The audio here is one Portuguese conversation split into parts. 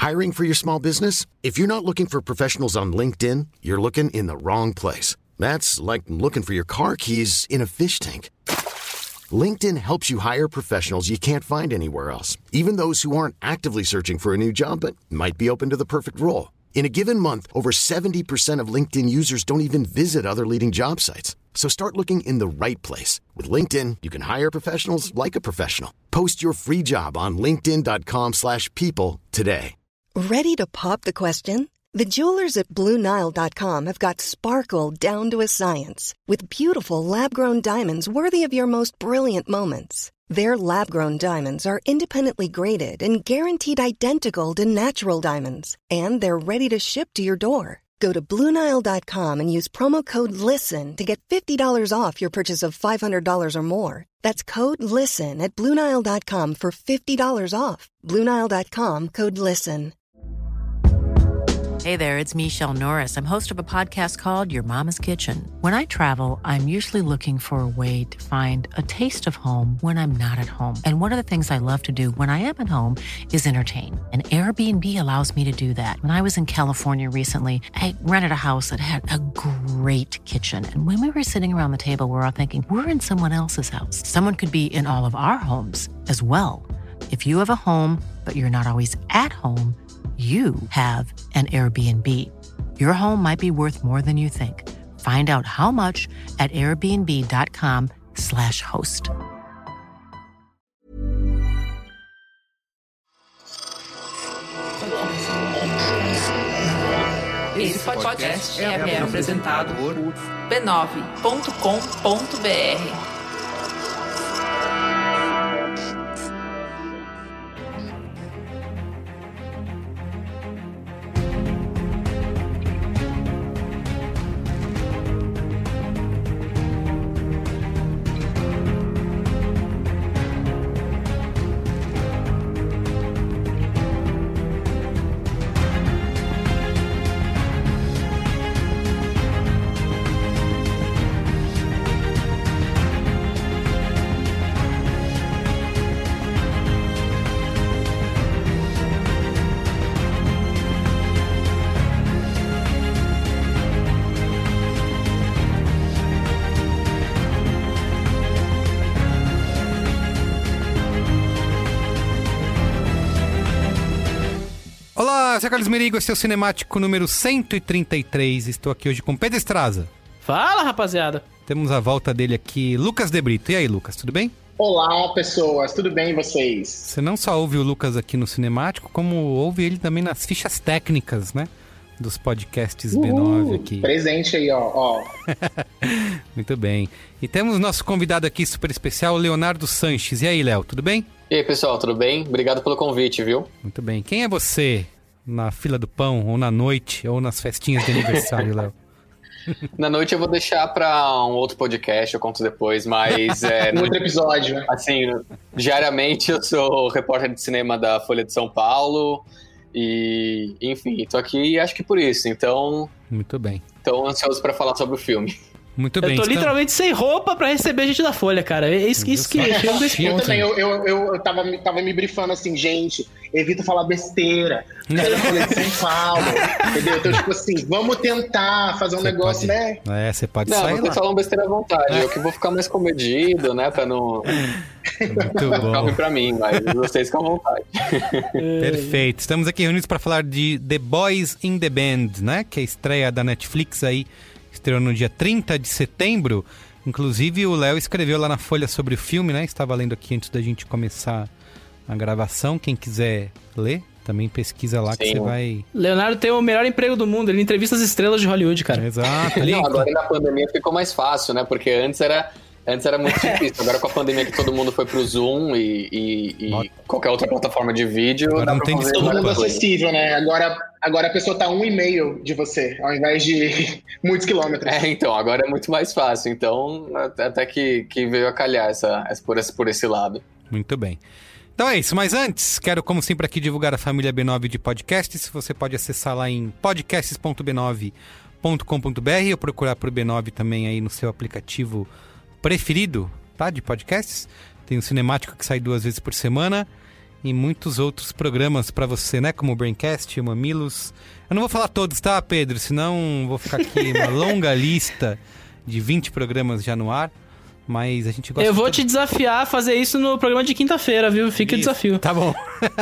Hiring for your small business? If you're not looking for professionals on LinkedIn, you're looking in the wrong place. That's like looking for your car keys in a fish tank. LinkedIn helps you hire professionals you can't find anywhere else, even those who aren't actively searching for a new job but might be open to the perfect role. In a given month, over 70% of LinkedIn users don't even visit other leading job sites. So start looking in the right place. With LinkedIn, you can hire professionals like a professional. Post your free job on linkedin.com/people today. Ready to pop the question? The jewelers at BlueNile.com have got sparkle down to a science with beautiful lab-grown diamonds worthy of your most brilliant moments. Their lab-grown diamonds are independently graded and guaranteed identical to natural diamonds, and they're ready to ship to your door. Go to BlueNile.com and use promo code LISTEN to get $50 off your purchase of $500 or more. That's code LISTEN at BlueNile.com for $50 off. BlueNile.com, code LISTEN. Hey there, it's Michelle Norris. I'm host of a podcast called Your Mama's Kitchen. When I travel, I'm usually looking for a way to find a taste of home when I'm not at home. And one of the things I love to do when I am at home is entertain. And Airbnb allows me to do that. When I was in California recently, I rented a house that had a great kitchen. And when we were sitting around the table, we're all thinking, we're in someone else's house. Someone could be in all of our homes as well. If you have a home, but you're not always at home, you have an Airbnb. Your home might be worth more than you think. Find out how much at airbnb.com/host. Esse podcast é apresentado por b9.com.br. Olá, eu sou Carlos Merigo, esse é o Cinemático número 133. Estou aqui hoje com Pedro Estraza. Fala, rapaziada. Temos a volta dele aqui, Lucas De Brito. E aí, Lucas, tudo bem? Olá, pessoas, tudo bem e vocês? Você não só ouve o Lucas aqui no Cinemático, como ouve ele também nas fichas técnicas, né? Dos podcasts B9 aqui. Presente aí, ó. Muito bem. E temos nosso convidado aqui super especial, Leonardo Sanches. E aí, Léo, tudo bem? E aí, pessoal, tudo bem? Obrigado pelo convite, viu? Muito bem. Quem é você na fila do pão, ou na noite, ou nas festinhas de aniversário, Léo? Na noite eu vou deixar pra um outro podcast, eu conto depois, mas... outro episódio. Assim, diariamente eu sou repórter de cinema da Folha de São Paulo e, enfim, tô aqui acho que por isso, então... Muito bem. Tô ansioso pra falar sobre o filme. Muito bem. Eu tô literalmente sem roupa pra receber gente da Folha, cara. É isso que chega desse ponto. Eu tava me brifando assim, gente, evita falar besteira. Da Folha de São Paulo, entendeu? Então, tipo assim, vamos tentar fazer um negócio, né? Você pode não, sair vocês falam besteira à vontade. Eu que vou ficar mais comedido, né? Pra não... Muito bom. Ficar ruim pra mim, mas vocês ficam à vontade. Perfeito. Estamos aqui reunidos para falar de The Boys in the Band, né? Que é a estreia da Netflix aí. Estreou no dia 30 de setembro. Inclusive, o Léo escreveu lá na Folha sobre o filme, né? Estava lendo aqui antes da gente começar a gravação. Quem quiser ler, também pesquisa lá. Sim. Que você vai... Leonardo tem o melhor emprego do mundo. Ele entrevista as estrelas de Hollywood, cara. Exato. Não, agora na pandemia ficou mais fácil, né? Porque antes era muito difícil. Agora com a pandemia que todo mundo foi pro Zoom e qualquer outra plataforma de vídeo... Agora não tem desculpa. Todo mundo acessível, né? Agora a pessoa tá a 1,5 de você, ao invés de muitos quilômetros. Então, agora é muito mais fácil. Então, até que veio a calhar por esse lado. Muito bem. Então é isso, mas antes, quero como sempre aqui divulgar a família B9 de podcasts. Você pode acessar lá em podcasts.b9.com.br ou procurar por B9 também aí no seu aplicativo preferido, tá, de podcasts. Tem o Cinemático que sai 2 vezes por semana. e muitos outros programas pra você, né? Como o Braincast, o Mamilos. Eu não vou falar todos, tá, Pedro? Senão vou ficar aqui uma longa lista de 20 programas já no ar. Mas a gente gosta. Eu vou te desafiar a fazer isso no programa de quinta-feira, viu? Fica o desafio. Tá bom.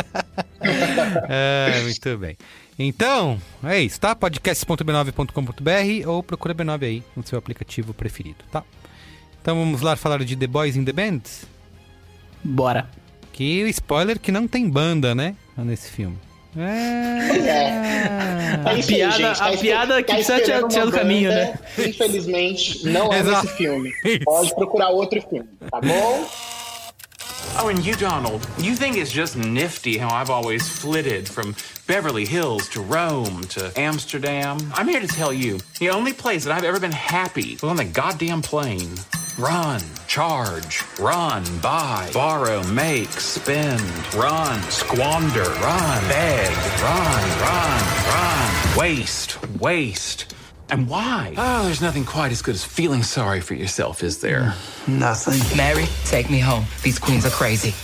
Muito bem. Então, é isso, tá? podcast.b9.com.br ou procura B9 aí no seu aplicativo preferido, tá? Então vamos lá falar de The Boys in the Band? Bora. Que o spoiler que não tem banda, né? Nesse filme. A piada que precisa tirar do caminho, né? Infelizmente, não é nesse filme. Pode procurar outro filme, tá bom? Oh, and you, Donald, you think it's just nifty how I've always flitted from Beverly Hills to Rome to Amsterdam? I'm here to tell you, the only place that I've ever been happy was on the goddamn plane. Run, charge, run, buy, borrow, make, spend, run, squander, run, beg, run, waste. And why? Oh, there's nothing quite as good as feeling sorry for yourself, is there? Nothing. Mary, take me home. These queens are crazy.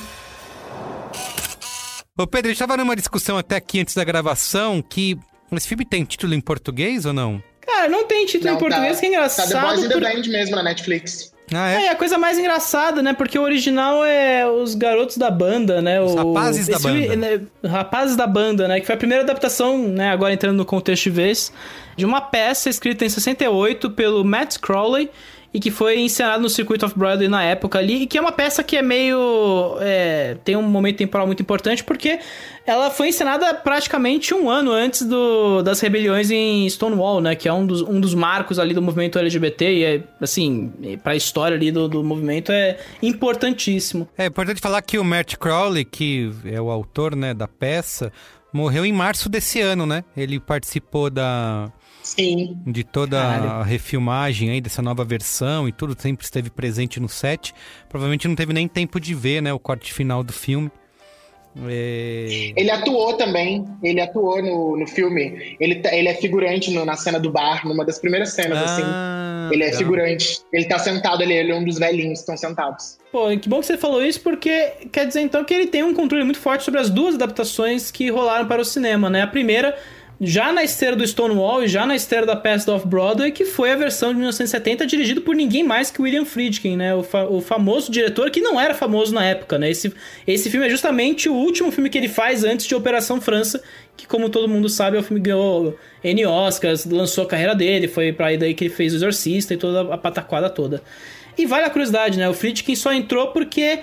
Ô Pedro, a gente tava numa discussão até aqui antes da gravação que esse filme tem título em português ou não? Cara, não tem título em português, que é engraçado. Tá The Boys in the Band mesmo na Netflix. Ah, é? É a coisa mais engraçada, né? Porque o original é Os Garotos da Banda, né? Os Rapazes da Banda. Filme, né? Rapazes da Banda, né? Que foi a primeira adaptação, né? Agora entrando no contexto de vez, de uma peça escrita em 68 pelo Matt Crowley e que foi encenado no Circuit of Broadway na época ali, e que é uma peça que é meio... tem um momento temporal muito importante, porque ela foi encenada praticamente um ano antes das rebeliões em Stonewall, né? Que é um dos marcos ali do movimento LGBT, e é, assim, pra história ali do movimento é importantíssimo. É importante falar que o Matt Crowley, que é o autor, né, da peça, morreu em março desse ano, né? Ele participou de toda a refilmagem aí dessa nova versão e tudo, sempre esteve presente no set. Provavelmente não teve nem tempo de ver, né, o corte final do filme. Ele atuou também, no filme. Ele é figurante na cena do bar, numa das primeiras cenas, assim. Ele é figurante. Ele tá sentado ali, ele é um dos velhinhos que estão sentados. Pô, que bom que você falou isso, porque quer dizer então que ele tem um controle muito forte sobre as duas adaptações que rolaram para o cinema, né? A primeira, já na esteira do Stonewall e já na esteira da peça do Off-Broadway, que foi a versão de 1970, dirigido por ninguém mais que William Friedkin, né? O famoso diretor que não era famoso na época, né? Esse filme é justamente o último filme que ele faz antes de Operação França, que, como todo mundo sabe, é o filme que ganhou N Oscars, lançou a carreira dele, foi pra aí daí que ele fez O Exorcista e toda a pataquada toda. E vale a curiosidade, né? O Friedkin só entrou porque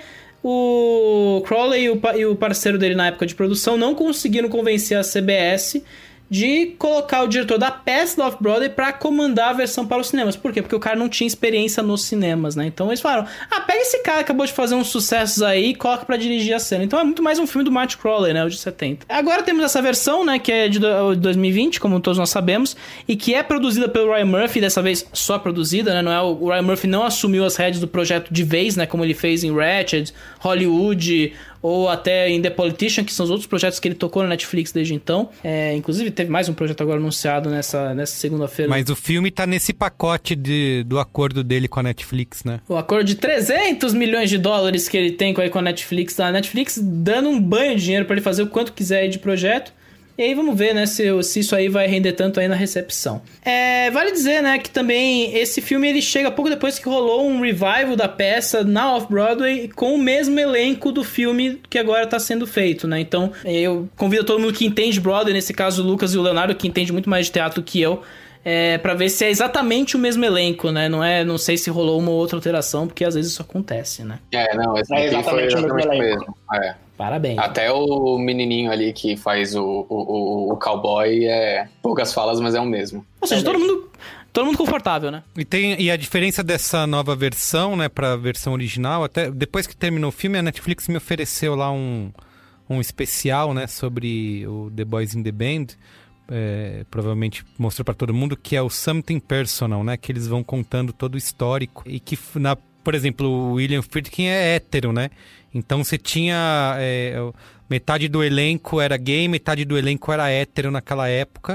o Crowley e o parceiro dele na época de produção não conseguiram convencer a CBS de colocar o diretor da peça do Off-Broadway pra comandar a versão para os cinemas. Por quê? Porque o cara não tinha experiência nos cinemas, né? Então eles falaram, pega esse cara que acabou de fazer uns sucessos aí e coloca pra dirigir a cena. Então é muito mais um filme do Matt Crowley, né? O de 70. Agora temos essa versão, né? Que é de 2020, como todos nós sabemos, e que é produzida pelo Ryan Murphy, dessa vez só produzida, né? Não é, o Ryan Murphy não assumiu as rédeas do projeto de vez, né? Como ele fez em Ratched, Hollywood, ou até em The Politician, que são os outros projetos que ele tocou na Netflix desde então. Inclusive, teve mais um projeto agora anunciado nessa segunda-feira. Mas o filme tá nesse pacote do acordo dele com a Netflix, né? O acordo de 300 milhões de dólares que ele tem com a Netflix. A Netflix dando um banho de dinheiro pra ele fazer o quanto quiser aí de projeto. E aí vamos ver, né, se isso aí vai render tanto aí na recepção. Vale dizer, né, que também esse filme ele chega pouco depois que rolou um revival da peça na Off-Broadway com o mesmo elenco do filme que agora tá sendo feito, né? Então eu convido todo mundo que entende Broadway, nesse caso o Lucas e o Leonardo, que entende muito mais de teatro que eu, pra ver se é exatamente o mesmo elenco, né? Não sei se rolou uma ou outra alteração, porque às vezes isso acontece, né? Esse aqui foi exatamente o mesmo. Parabéns. Até o menininho ali que faz o cowboy poucas falas, mas é o mesmo. Ou seja, todo mundo confortável, né? E a diferença dessa nova versão, né, pra versão original, até depois que terminou o filme, a Netflix me ofereceu lá um especial, né, sobre o The Boys in the Band. Provavelmente mostrou pra todo mundo, que é o Something Personal, né, que eles vão contando todo o histórico e que, por exemplo, o William Friedkin é hétero, né? Então você tinha metade do elenco era gay, metade do elenco era hétero naquela época,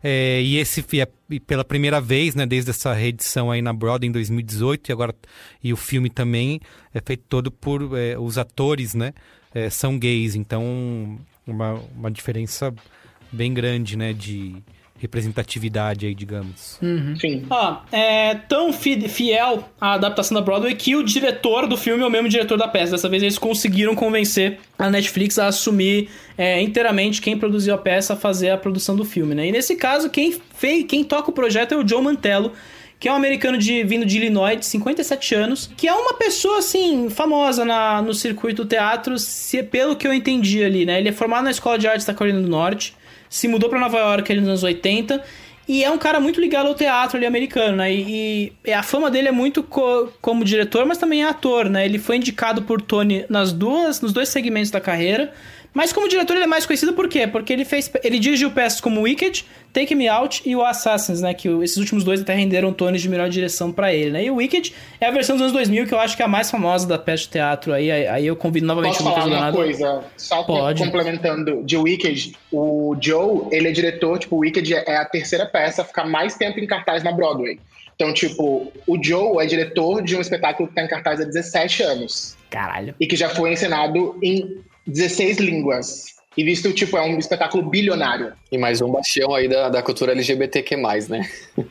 e pela primeira vez, né, desde essa reedição aí na Broadway em 2018, e o filme também é feito todo por os atores, né, são gays. Então, uma diferença bem grande, né, de representatividade aí, digamos. Sim. É tão fiel à adaptação da Broadway que o diretor do filme é o mesmo diretor da peça. Dessa vez eles conseguiram convencer a Netflix a assumir inteiramente quem produziu a peça a fazer a produção do filme, né? E nesse caso, quem toca o projeto é o Joe Mantello, que é um americano vindo de Illinois, de 57 anos, que é uma pessoa, assim, famosa no circuito do teatro, pelo que eu entendi ali, né? Ele é formado na Escola de Artes da Carolina do Norte, se mudou pra Nova York ali nos anos 80, e é um cara muito ligado ao teatro ali americano, né? E a fama dele é muito como diretor, mas também é ator, né? Ele foi indicado por Tony nos dois segmentos da carreira. Mas como diretor ele é mais conhecido por quê? Porque ele dirigiu peças como Wicked, Take Me Out e o Assassins, né? Que esses últimos dois até renderam Tony de melhor direção pra ele, né? E o Wicked é a versão dos anos 2000, que eu acho que é a mais famosa da peça de teatro. Aí eu convido novamente o Lucas Leonardo. Posso falar uma coisa? Só complementando de Wicked, o Joe, ele é diretor, tipo, o Wicked é a terceira peça a ficar mais tempo em cartaz na Broadway. Então, tipo, o Joe é diretor de um espetáculo que tá em cartaz há 17 anos. Caralho. E que já foi encenado em 16 línguas. E visto, tipo, é um espetáculo bilionário. E mais um bastião aí da cultura LGBTQ+, né?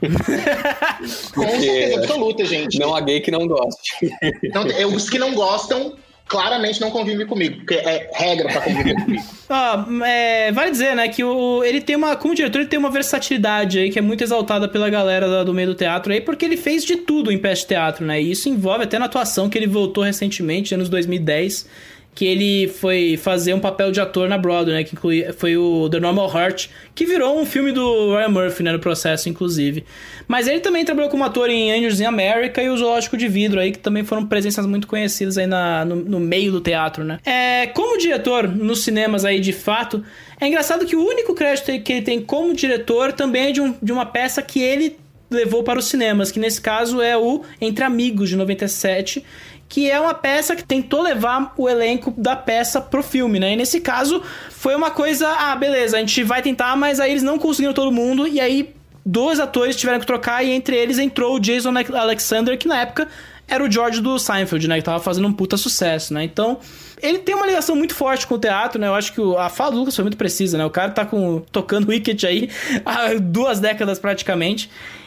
Com certeza absoluta, gente. Não há gay que não goste. Então, os que não gostam, claramente não convivem comigo, porque é regra pra conviver comigo. Vale dizer, né, que ele tem como diretor, ele tem uma versatilidade aí que é muito exaltada pela galera do meio do teatro aí, porque ele fez de tudo em peça de teatro, né? E isso envolve até na atuação, que ele voltou recentemente, anos 2010, que ele foi fazer um papel de ator na Broadway, né? Que foi o The Normal Heart, que virou um filme do Ryan Murphy, né? No processo, inclusive. Mas ele também trabalhou como ator em Angels in America e o Zoológico de Vidro, aí, que também foram presenças muito conhecidas aí no meio do teatro, né? Como diretor nos cinemas aí, de fato, é engraçado que o único crédito que ele tem como diretor também é de uma peça que ele levou para os cinemas, que nesse caso é o Entre Amigos, de 97, que é uma peça que tentou levar o elenco da peça pro filme, né? E nesse caso, foi uma coisa, beleza, a gente vai tentar, mas aí eles não conseguiram todo mundo, e aí 2 atores tiveram que trocar, e entre eles entrou o Jason Alexander, que na época era o George do Seinfeld, né? Que tava fazendo um puta sucesso, né? Então, ele tem uma ligação muito forte com o teatro, né? Eu acho que a fala do Lucas foi muito precisa, né? O cara tá tocando Wicked aí há 2 décadas praticamente.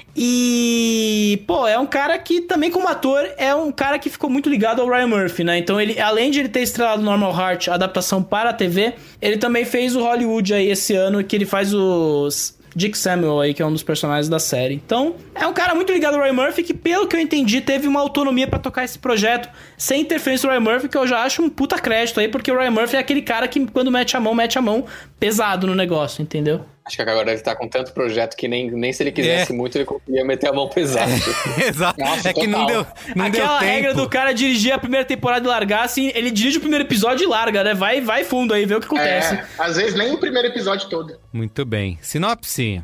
E, é um cara que também como ator é um cara que ficou muito ligado ao Ryan Murphy, né? Então ele, além de ele ter estrelado Normal Heart, a adaptação para a TV, ele também fez o Hollywood aí esse ano, que ele faz os Dick Samuel aí, que é um dos personagens da série. Então, é um cara muito ligado ao Ryan Murphy, que pelo que eu entendi, teve uma autonomia pra tocar esse projeto sem interferência do Ryan Murphy, que eu já acho um puta crédito aí, porque o Ryan Murphy é aquele cara que quando mete a mão pesado no negócio, entendeu? Acho que agora ele tá com tanto projeto que nem se ele quisesse muito, ele conseguia meter a mão pesada. Exato. Nossa, que não deu tempo. Aquela regra do cara dirigir a primeira temporada e largar, assim, ele dirige o primeiro episódio e larga, né? Vai fundo aí, vê o que acontece. Às vezes nem o primeiro episódio todo. Muito bem. Sinopse.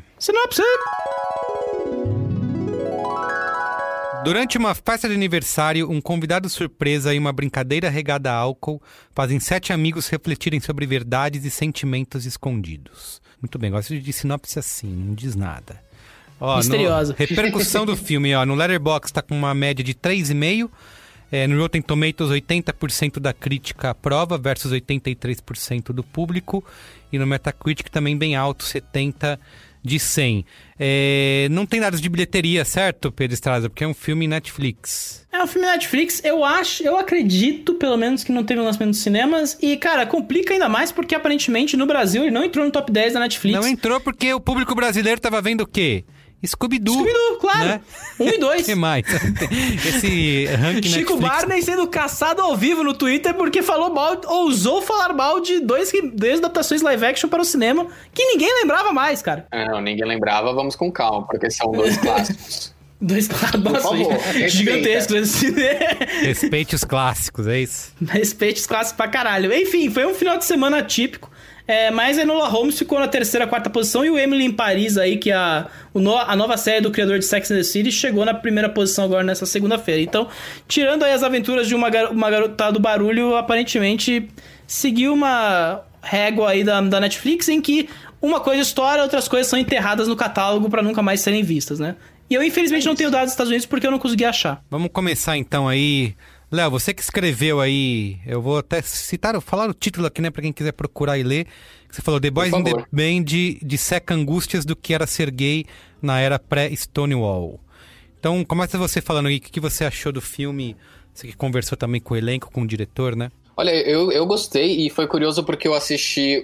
Durante uma festa de aniversário, um convidado surpresa e uma brincadeira regada a álcool fazem 7 amigos refletirem sobre verdades e sentimentos escondidos. Muito bem, gosto de sinopse assim, não diz nada. Misteriosa. Repercussão do filme, no Letterboxd tá com uma média de 3,5. No Rotten Tomatoes, 80% da crítica aprova versus 83% do público. E no Metacritic também bem alto, 70 de 100. Não tem dados de bilheteria, certo, Pedro Estrada? Porque é um filme Netflix. É um filme Netflix, eu acredito, pelo menos, que não teve lançamento nos cinemas. E, cara, complica ainda mais porque, aparentemente, no Brasil, ele não entrou no top 10 da Netflix. Não entrou porque o público brasileiro tava vendo o quê? Scooby-Doo, claro. Né? 1 e 2. O que mais? Esse ranking Chico Netflix... Barney sendo caçado ao vivo no Twitter porque ousou falar mal de 2 adaptações live action para o cinema que ninguém lembrava mais, cara. Não, ninguém lembrava, vamos com calma, porque são 2 clássicos. 2 clássicos, nossa, gigantescos assim, né? Respeite os clássicos, é isso? Respeite os clássicos pra caralho. Enfim, foi um final de semana atípico. Mas a Enola Holmes ficou na 3ª, 4ª posição, e o Emily em Paris aí, que é a nova série do criador de Sex and the City, chegou na 1ª posição agora nessa segunda-feira. Então, tirando aí as aventuras de uma garotada do barulho, aparentemente seguiu uma régua aí da Netflix, em que uma coisa estoura, outras coisas são enterradas no catálogo pra nunca mais serem vistas, né? E eu, infelizmente, não tenho dados dos Estados Unidos porque eu não consegui achar. Vamos começar, então, aí Léo, você que escreveu aí, eu vou até falar o título aqui, né, pra quem quiser procurar e ler. Você falou The Boys in the Band disseca angústias do que era ser gay na era pré-Stonewall. Então, começa você falando aí, o que você achou do filme? Você que conversou também com o elenco, com o diretor, né? Olha, eu gostei e foi curioso porque eu assisti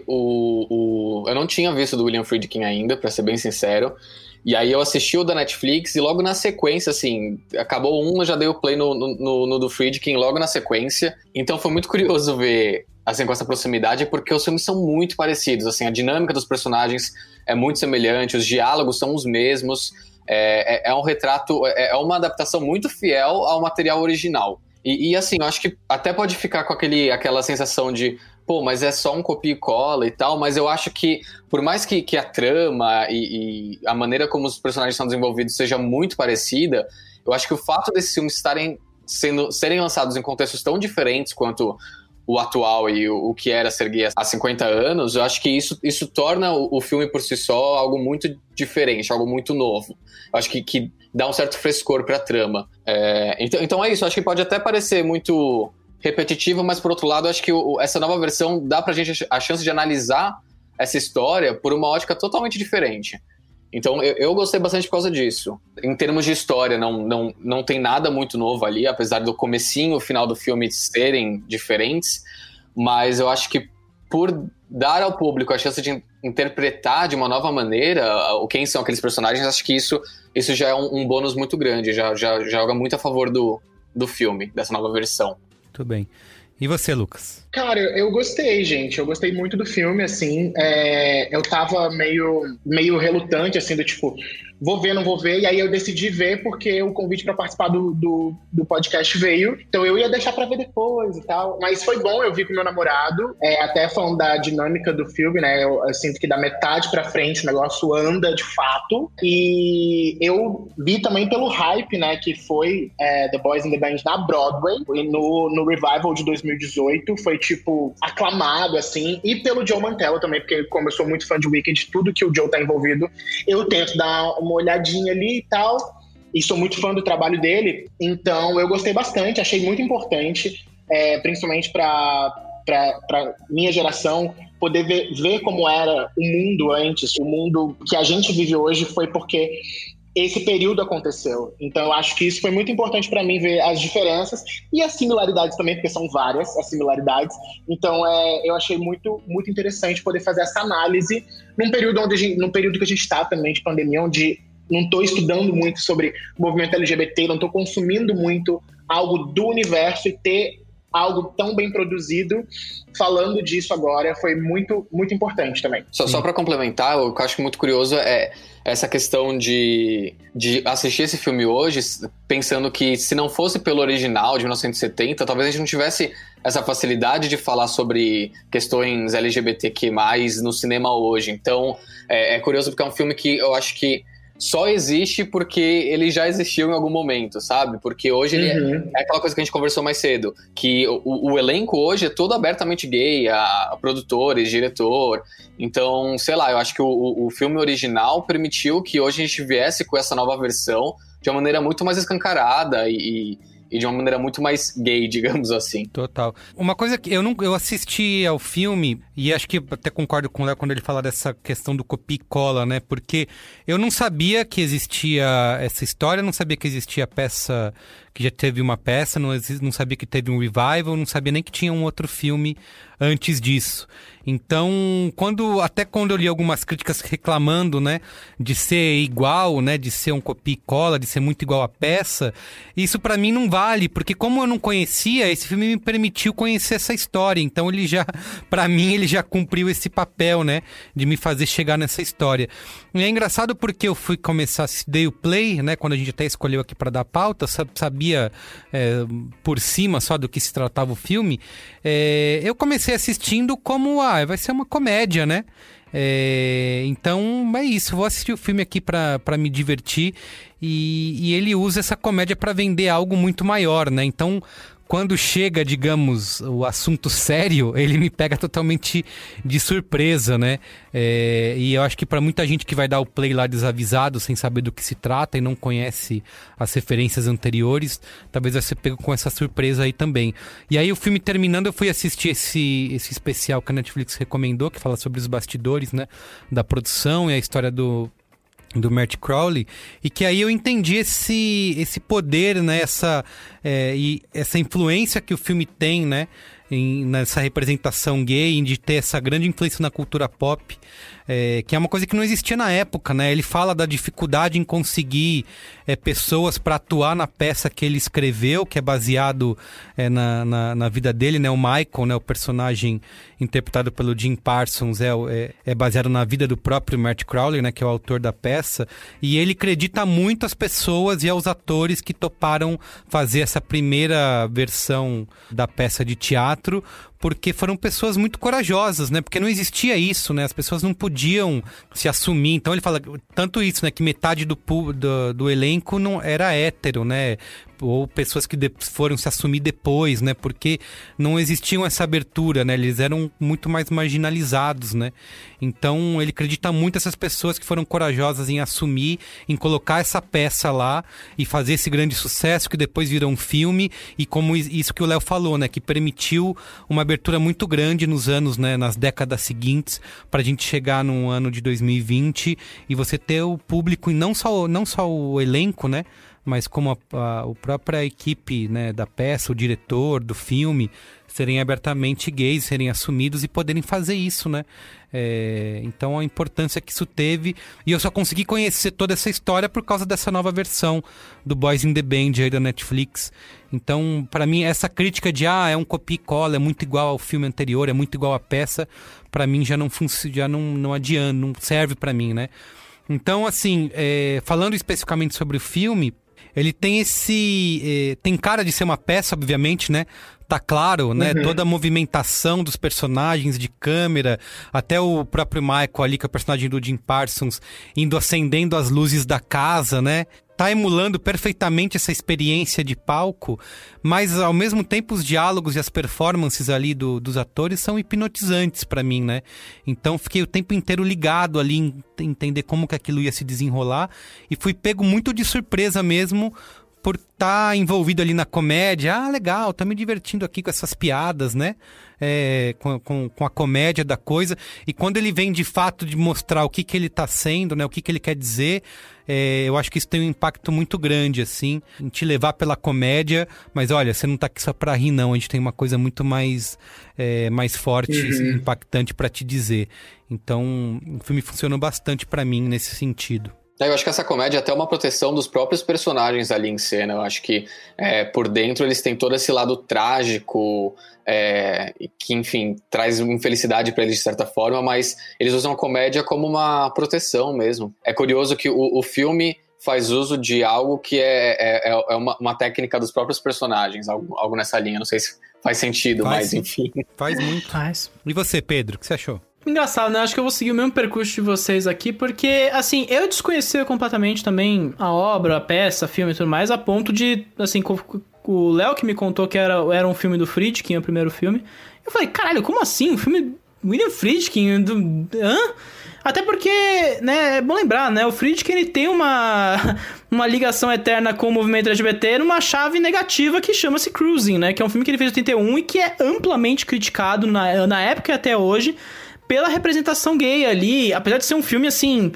eu não tinha visto do William Friedkin ainda, pra ser bem sincero. E aí eu assisti o da Netflix e logo na sequência, assim, acabou eu já dei o play no do Friedkin logo na sequência. Então foi muito curioso ver, assim, com essa proximidade, porque os filmes são muito parecidos, assim, a dinâmica dos personagens é muito semelhante, os diálogos são os mesmos, é um retrato, é uma adaptação muito fiel ao material original. E assim, eu acho que até pode ficar com aquela sensação de, pô, mas é só um copia e cola e tal, mas eu acho que, por mais que a trama e a maneira como os personagens são desenvolvidos seja muito parecida, eu acho que o fato desses filmes serem lançados em contextos tão diferentes quanto o atual e o que era ser gay há 50 anos, eu acho que isso torna o filme por si só algo muito diferente, algo muito novo. Eu acho que dá um certo frescor pra trama. Então é isso, eu acho que pode até parecer muito repetitivo, mas por outro lado, eu acho que essa nova versão dá pra gente a chance de analisar essa história por uma ótica totalmente diferente. Então eu gostei bastante por causa disso. Em termos de história, não tem nada muito novo ali, apesar do comecinho e o final do filme serem diferentes, mas eu acho que por dar ao público a chance de interpretar de uma nova maneira quem são aqueles personagens, acho que isso já é um bônus muito grande, já joga muito a favor do filme, dessa nova versão. Muito bem. E você, Lucas? Cara, eu gostei, gente. Eu gostei muito do filme, assim. Eu tava meio relutante, assim, do tipo, vou ver, não vou ver. E aí eu decidi ver porque o convite pra participar do podcast veio. Então eu ia deixar pra ver depois e tal. Mas foi bom, eu vi com meu namorado. Até falando da dinâmica do filme, né? Eu sinto que da metade pra frente o negócio anda de fato. E eu vi também pelo hype, né? Que foi The Boys in the Band na Broadway. E no Revival de 2018 foi, tipo, aclamado, assim. E pelo Joe Mantello também, porque como eu sou muito fã de Wicked, tudo que o Joe tá envolvido, eu tento dar uma olhadinha ali e tal. E sou muito fã do trabalho dele. Então eu gostei bastante, achei muito importante, principalmente pra minha geração, poder ver como era o mundo antes. O mundo que a gente vive hoje foi porque esse período aconteceu. Então eu acho que isso foi muito importante para mim, ver as diferenças e as similaridades também, porque são várias as similaridades. Então eu achei muito, muito interessante poder fazer essa análise num período que a gente está também de pandemia, onde não estou estudando muito sobre o movimento LGBT, não estou consumindo muito algo do universo, e ter algo tão bem produzido falando disso agora foi muito, muito importante também. Só para complementar, o que eu acho muito curioso é essa questão de assistir esse filme hoje pensando que, se não fosse pelo original de 1970, talvez a gente não tivesse essa facilidade de falar sobre questões LGBTQ+, no cinema hoje. Então, é curioso porque é um filme que eu acho que só existe porque ele já existiu em algum momento, sabe? Porque hoje ele é aquela coisa que a gente conversou mais cedo, que o elenco hoje é todo abertamente gay, a produtores, diretor. Então, sei lá, eu acho que o filme original permitiu que hoje a gente viesse com essa nova versão de uma maneira muito mais escancarada e de uma maneira muito mais gay, digamos assim. Total. Uma coisa que eu assisti ao filme, e acho que até concordo com o Léo quando ele fala dessa questão do copia e cola, né? Porque eu não sabia que existia essa história, não sabia que existia peça, que já teve uma peça, não sabia que teve um revival, não sabia nem que tinha um outro filme antes disso. Então, até quando eu li algumas críticas reclamando, né, de ser igual, né, de ser um copia e cola, de ser muito igual à peça, isso pra mim não vale, porque como eu não conhecia, esse filme me permitiu conhecer essa história. Então pra mim, ele já cumpriu esse papel, né, de me fazer chegar nessa história. E é engraçado porque eu fui começar, dei o play, né, quando a gente até escolheu aqui pra dar pauta, sabia por cima só do que se tratava o filme, eu comecei assistindo como, vai ser uma comédia, né? Então é isso, vou assistir o filme aqui pra me divertir, e ele usa essa comédia pra vender algo muito maior, né? Então, quando chega, digamos, o assunto sério, ele me pega totalmente de surpresa, né? E eu acho que para muita gente que vai dar o play lá desavisado, sem saber do que se trata e não conhece as referências anteriores, talvez vai ser pego com essa surpresa aí também. E aí o filme terminando, eu fui assistir esse especial que a Netflix recomendou, que fala sobre os bastidores, né, da produção e a história do Mert Crowley, e que aí eu entendi esse poder, né, e essa influência que o filme tem, né, nessa representação gay, de ter essa grande influência na cultura pop, que é uma coisa que não existia na época, né? Ele fala da dificuldade em conseguir pessoas para atuar na peça que ele escreveu, que é baseado na vida dele, né? O Michael, né? O personagem interpretado pelo Jim Parsons é baseado na vida do próprio Mert Crowley, né? Que é o autor da peça, e ele acredita muito às pessoas e aos atores que toparam fazer essa primeira versão da peça de teatro, porque foram pessoas muito corajosas, né? Porque não existia isso, né? As pessoas não podiam se assumir. Então ele fala tanto isso, né? Que metade do elenco não era hétero, né? Ou pessoas que foram se assumir depois, né? Porque não existiam essa abertura, né? Eles eram muito mais marginalizados, né? Então ele acredita muito nessas pessoas que foram corajosas em assumir, em colocar essa peça lá e fazer esse grande sucesso que depois virou um filme, e como isso que o Léo falou, né? Que permitiu uma abertura muito grande nos anos, né? Nas décadas seguintes, pra gente chegar no ano de 2020 e você ter o público, e não só o elenco, né? Mas como a própria equipe, né, da peça, o diretor do filme, serem abertamente gays, serem assumidos e poderem fazer isso, né? Então a importância que isso teve, e eu só consegui conhecer toda essa história por causa dessa nova versão do Boys in the Band aí da Netflix. Então, para mim, essa crítica de é um copia e cola, é muito igual ao filme anterior, é muito igual à peça, para mim já não adianta, não serve para mim, né? Então, assim, falando especificamente sobre o filme, ele tem tem cara de ser uma peça, obviamente, né? Tá claro, né? Uhum. Toda a movimentação dos personagens de câmera, até o próprio Michael ali, que é o personagem do Jim Parsons, acendendo as luzes da casa, né? Tá emulando perfeitamente essa experiência de palco, mas ao mesmo tempo os diálogos e as performances ali dos atores são hipnotizantes pra mim, né? Então fiquei o tempo inteiro ligado ali em entender como que aquilo ia se desenrolar, e fui pego muito de surpresa mesmo por estar envolvido ali na comédia. Legal, tá me divertindo aqui com essas piadas, né? Com a comédia da coisa. E quando ele vem de fato de mostrar o que ele tá sendo, né? O que ele quer dizer, eu acho que isso tem um impacto muito grande, assim, em te levar pela comédia. Mas olha, você não tá aqui só pra rir, não. A gente tem uma coisa muito mais forte, uhum, impactante pra te dizer. Então, o filme funcionou bastante pra mim nesse sentido. Eu acho que essa comédia é até uma proteção dos próprios personagens ali em cena. Eu acho que por dentro eles têm todo esse lado trágico, que, enfim, traz infelicidade pra eles de certa forma, mas eles usam a comédia como uma proteção mesmo. É curioso que o filme faz uso de algo que é uma técnica dos próprios personagens, algo nessa linha. Não sei se faz sentido, mas enfim. Faz muito. Faz. E você, Pedro, o que você achou? Engraçado, né? Acho que eu vou seguir o mesmo percurso de vocês aqui, porque, assim, eu desconhecia completamente também a obra, a peça, filme e tudo mais, a ponto de, assim, o Léo que me contou que era um filme do Friedkin, o primeiro filme. Eu falei, caralho, como assim? Um filme William Friedkin? Hã? Até porque, né, é bom lembrar, né? O Friedkin, ele tem uma ligação eterna com o movimento LGBT numa chave negativa que chama-se Cruising, né? Que é um filme que ele fez em 81 e que é amplamente criticado na época e até hoje pela representação gay ali, apesar de ser um filme, assim,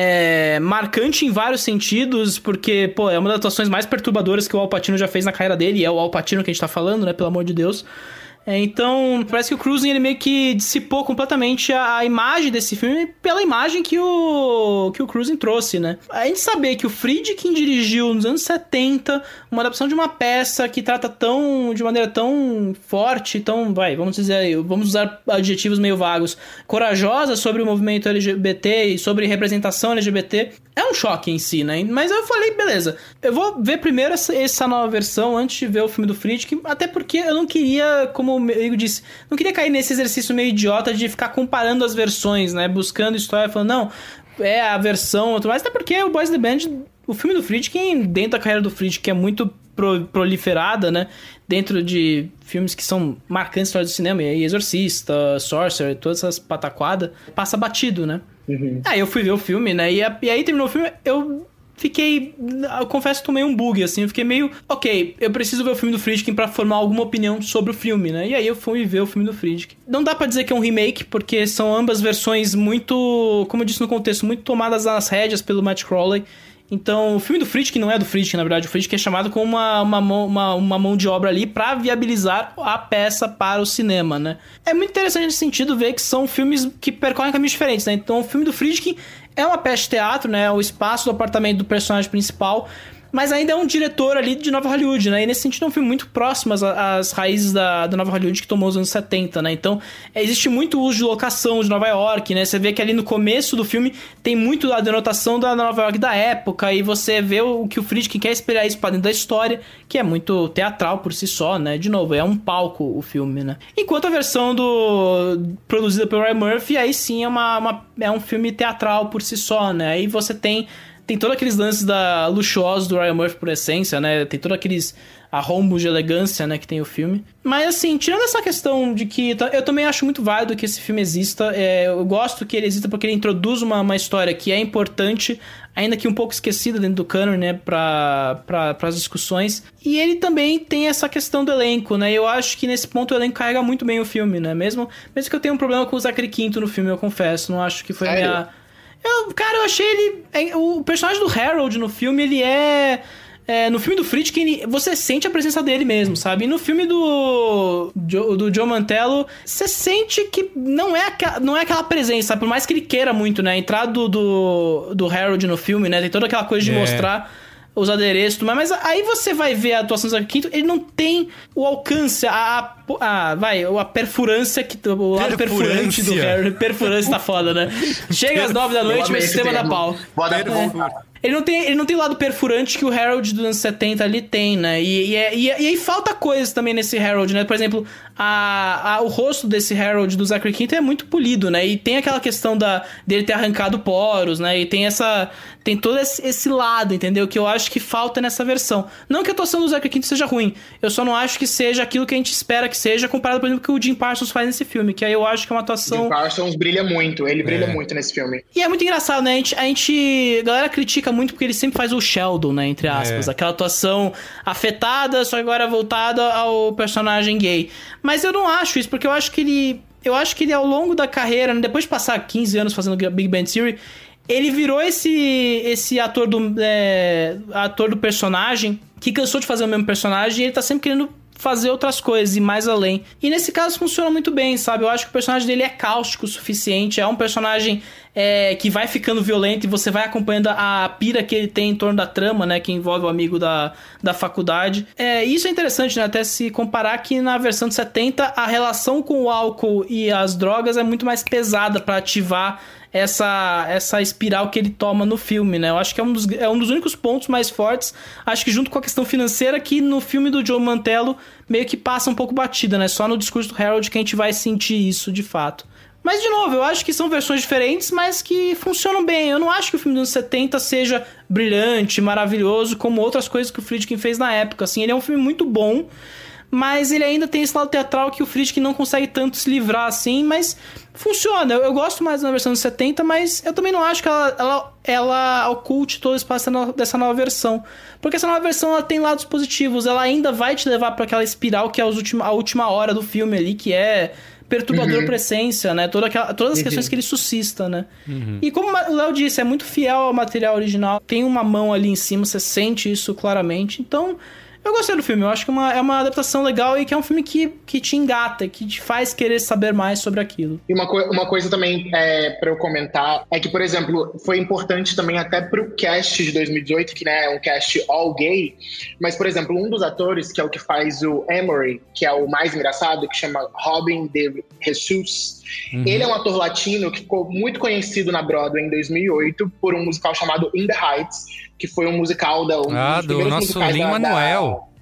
marcante em vários sentidos, porque, é uma das atuações mais perturbadoras que o Al Pacino já fez na carreira dele, e é o Al Pacino que a gente tá falando, né, pelo amor de Deus. Então, parece que o Cruising, ele meio que dissipou completamente a imagem desse filme pela imagem que o Cruising trouxe, né? A gente saber que o Friedkin dirigiu nos anos 70 uma adaptação de uma peça que trata de maneira tão forte, vamos usar adjetivos meio vagos, corajosa sobre o movimento LGBT e sobre representação LGBT, é um choque em si, né? Mas eu falei, beleza, eu vou ver primeiro essa nova versão antes de ver o filme do Friedkin, até porque eu não queria, como o amigo disse, não queria cair nesse exercício meio idiota de ficar comparando as versões, né? Buscando história, falando, não, é a versão, mas até porque o Boys in the Band o filme do Friedkin, dentro da carreira do Friedkin, é muito proliferada, né? Dentro de filmes que são marcantes na história do cinema, e aí Exorcista, Sorcerer, todas essas pataquadas, passa batido, né? Aí eu fui ver o filme, né? E aí terminou o filme, eu confesso que tomei um bug, assim, eu fiquei meio, ok, eu preciso ver o filme do Friedkin pra formar alguma opinião sobre o filme, né? E aí eu fui ver o filme do Friedkin. Não dá pra dizer que é um remake, porque são ambas versões muito, como eu disse no contexto, muito tomadas nas rédeas pelo Matt Crowley. Então, o filme do Friedkin não é do Friedkin, na verdade. O Friedkin é chamado como uma mão de obra ali pra viabilizar a peça para o cinema, né? É muito interessante nesse sentido ver que são filmes que percorrem caminhos diferentes, né? Então, o filme do Friedkin é uma peça de teatro, né? O espaço do apartamento do personagem principal, mas ainda é um diretor ali de Nova Hollywood, né? E nesse sentido é um filme muito próximo às raízes da Nova Hollywood que tomou os anos 70, né? Então, existe muito uso de locação de Nova York, né? Você vê que ali no começo do filme tem muito a denotação da Nova York da época, e você vê o que o Friedkin quer espelhar isso pra dentro da história, que é muito teatral por si só, né? De novo, é um palco o filme, né? Enquanto a versão produzida pelo Ryan Murphy, aí sim é um filme teatral por si só, né? Aí você tem todos aqueles lances luxuosos do Ryan Murphy por essência, né? Tem todos aqueles arrombos de elegância, né, que tem o filme. Mas, assim, tirando essa questão de que... Eu também acho muito válido que esse filme exista. Eu gosto que ele exista porque ele introduz uma história que é importante, ainda que um pouco esquecida dentro do canon, né, para as discussões. E ele também tem essa questão do elenco, né? Eu acho que nesse ponto o elenco carrega muito bem o filme, né? Mesmo que eu tenha um problema com o Zachary Quinto no filme, eu confesso. Não acho que foi eu achei ele... O personagem do Harold no filme, ele no filme do Friedkin, você sente a presença dele mesmo, sabe? E no filme do Joe Mantello, você sente que não é aquela presença, sabe? Por mais que ele queira muito, né? A entrada do Harold no filme, né? Tem toda aquela coisa de mostrar os adereços, mas aí você vai ver a atuação do Zachary Quinto, ele não tem o alcance, a perfurância, o lado perfurante do Harold. Perfurância tá foda, né? Chega às 9 da noite, meu sistema dá pau. Ele não tem o lado perfurante que o Harold dos anos 70 ali tem, né? E aí falta coisas também nesse Harold, né? Por exemplo, o rosto desse Harold do Zachary Quinto é muito polido, né? E tem aquela questão dele ter arrancado poros, né? E tem todo esse lado, entendeu? Que eu acho que falta nessa versão. Não que a atuação do Zachary Quinto seja ruim, eu só não acho que seja aquilo que a gente espera que seja, comparado, por exemplo, com o que o Jim Parsons faz nesse filme, que aí eu acho que é uma atuação... Jim Parsons brilha muito, ele brilha muito nesse filme. E é muito engraçado, né? A galera critica muito porque ele sempre faz o Sheldon, né? Entre aspas. Aquela atuação afetada, só agora voltada ao personagem gay. Mas eu não acho isso, porque eu acho que ele ao longo da carreira, né, depois de passar 15 anos fazendo Big Bang Theory, ele virou esse ator do personagem que cansou de fazer o mesmo personagem, e ele tá sempre querendo fazer outras coisas e mais além. E nesse caso funciona muito bem, sabe? Eu acho que o personagem dele é cáustico o suficiente, é um personagem que vai ficando violento e você vai acompanhando a pira que ele tem em torno da trama, né? Que envolve o amigo da faculdade. Isso é interessante, né? Até se comparar que na versão de 70 a relação com o álcool e as drogas é muito mais pesada para ativar essa espiral que ele toma no filme, né? Eu acho que é um dos únicos pontos mais fortes, acho que junto com a questão financeira, que no filme do Joe Mantello meio que passa um pouco batida, né? Só no discurso do Harold que a gente vai sentir isso de fato. Mas, de novo, eu acho que são versões diferentes, mas que funcionam bem. Eu não acho que o filme dos anos 70 seja brilhante, maravilhoso, como outras coisas que o Friedkin fez na época. Assim, ele é um filme muito bom, mas ele ainda tem esse lado teatral que o Friedkin não consegue tanto se livrar assim, mas funciona. Eu gosto mais da versão dos 70, mas eu também não acho que ela oculte todo o espaço dessa nova versão. Porque essa nova versão ela tem lados positivos, ela ainda vai te levar para aquela espiral que é a última hora do filme ali, que é perturbador por essência, né? Todas as questões que ele suscita, né? E como o Léo disse, é muito fiel ao material original, tem uma mão ali em cima, você sente isso claramente, então... Eu gostei do filme, eu acho que é uma adaptação legal e que é um filme que te engata, que te faz querer saber mais sobre aquilo. E uma coisa também pra eu comentar é que, por exemplo, foi importante também até pro cast de 2018, que né, é um cast all gay, mas, por exemplo, um dos atores, que é o que faz o Emery, que é o mais engraçado, que chama Robin de Jesus, ele é um ator latino que ficou muito conhecido na Broadway em 2008 por um musical chamado In the Heights, que foi um musical do nosso Lin-Manuel.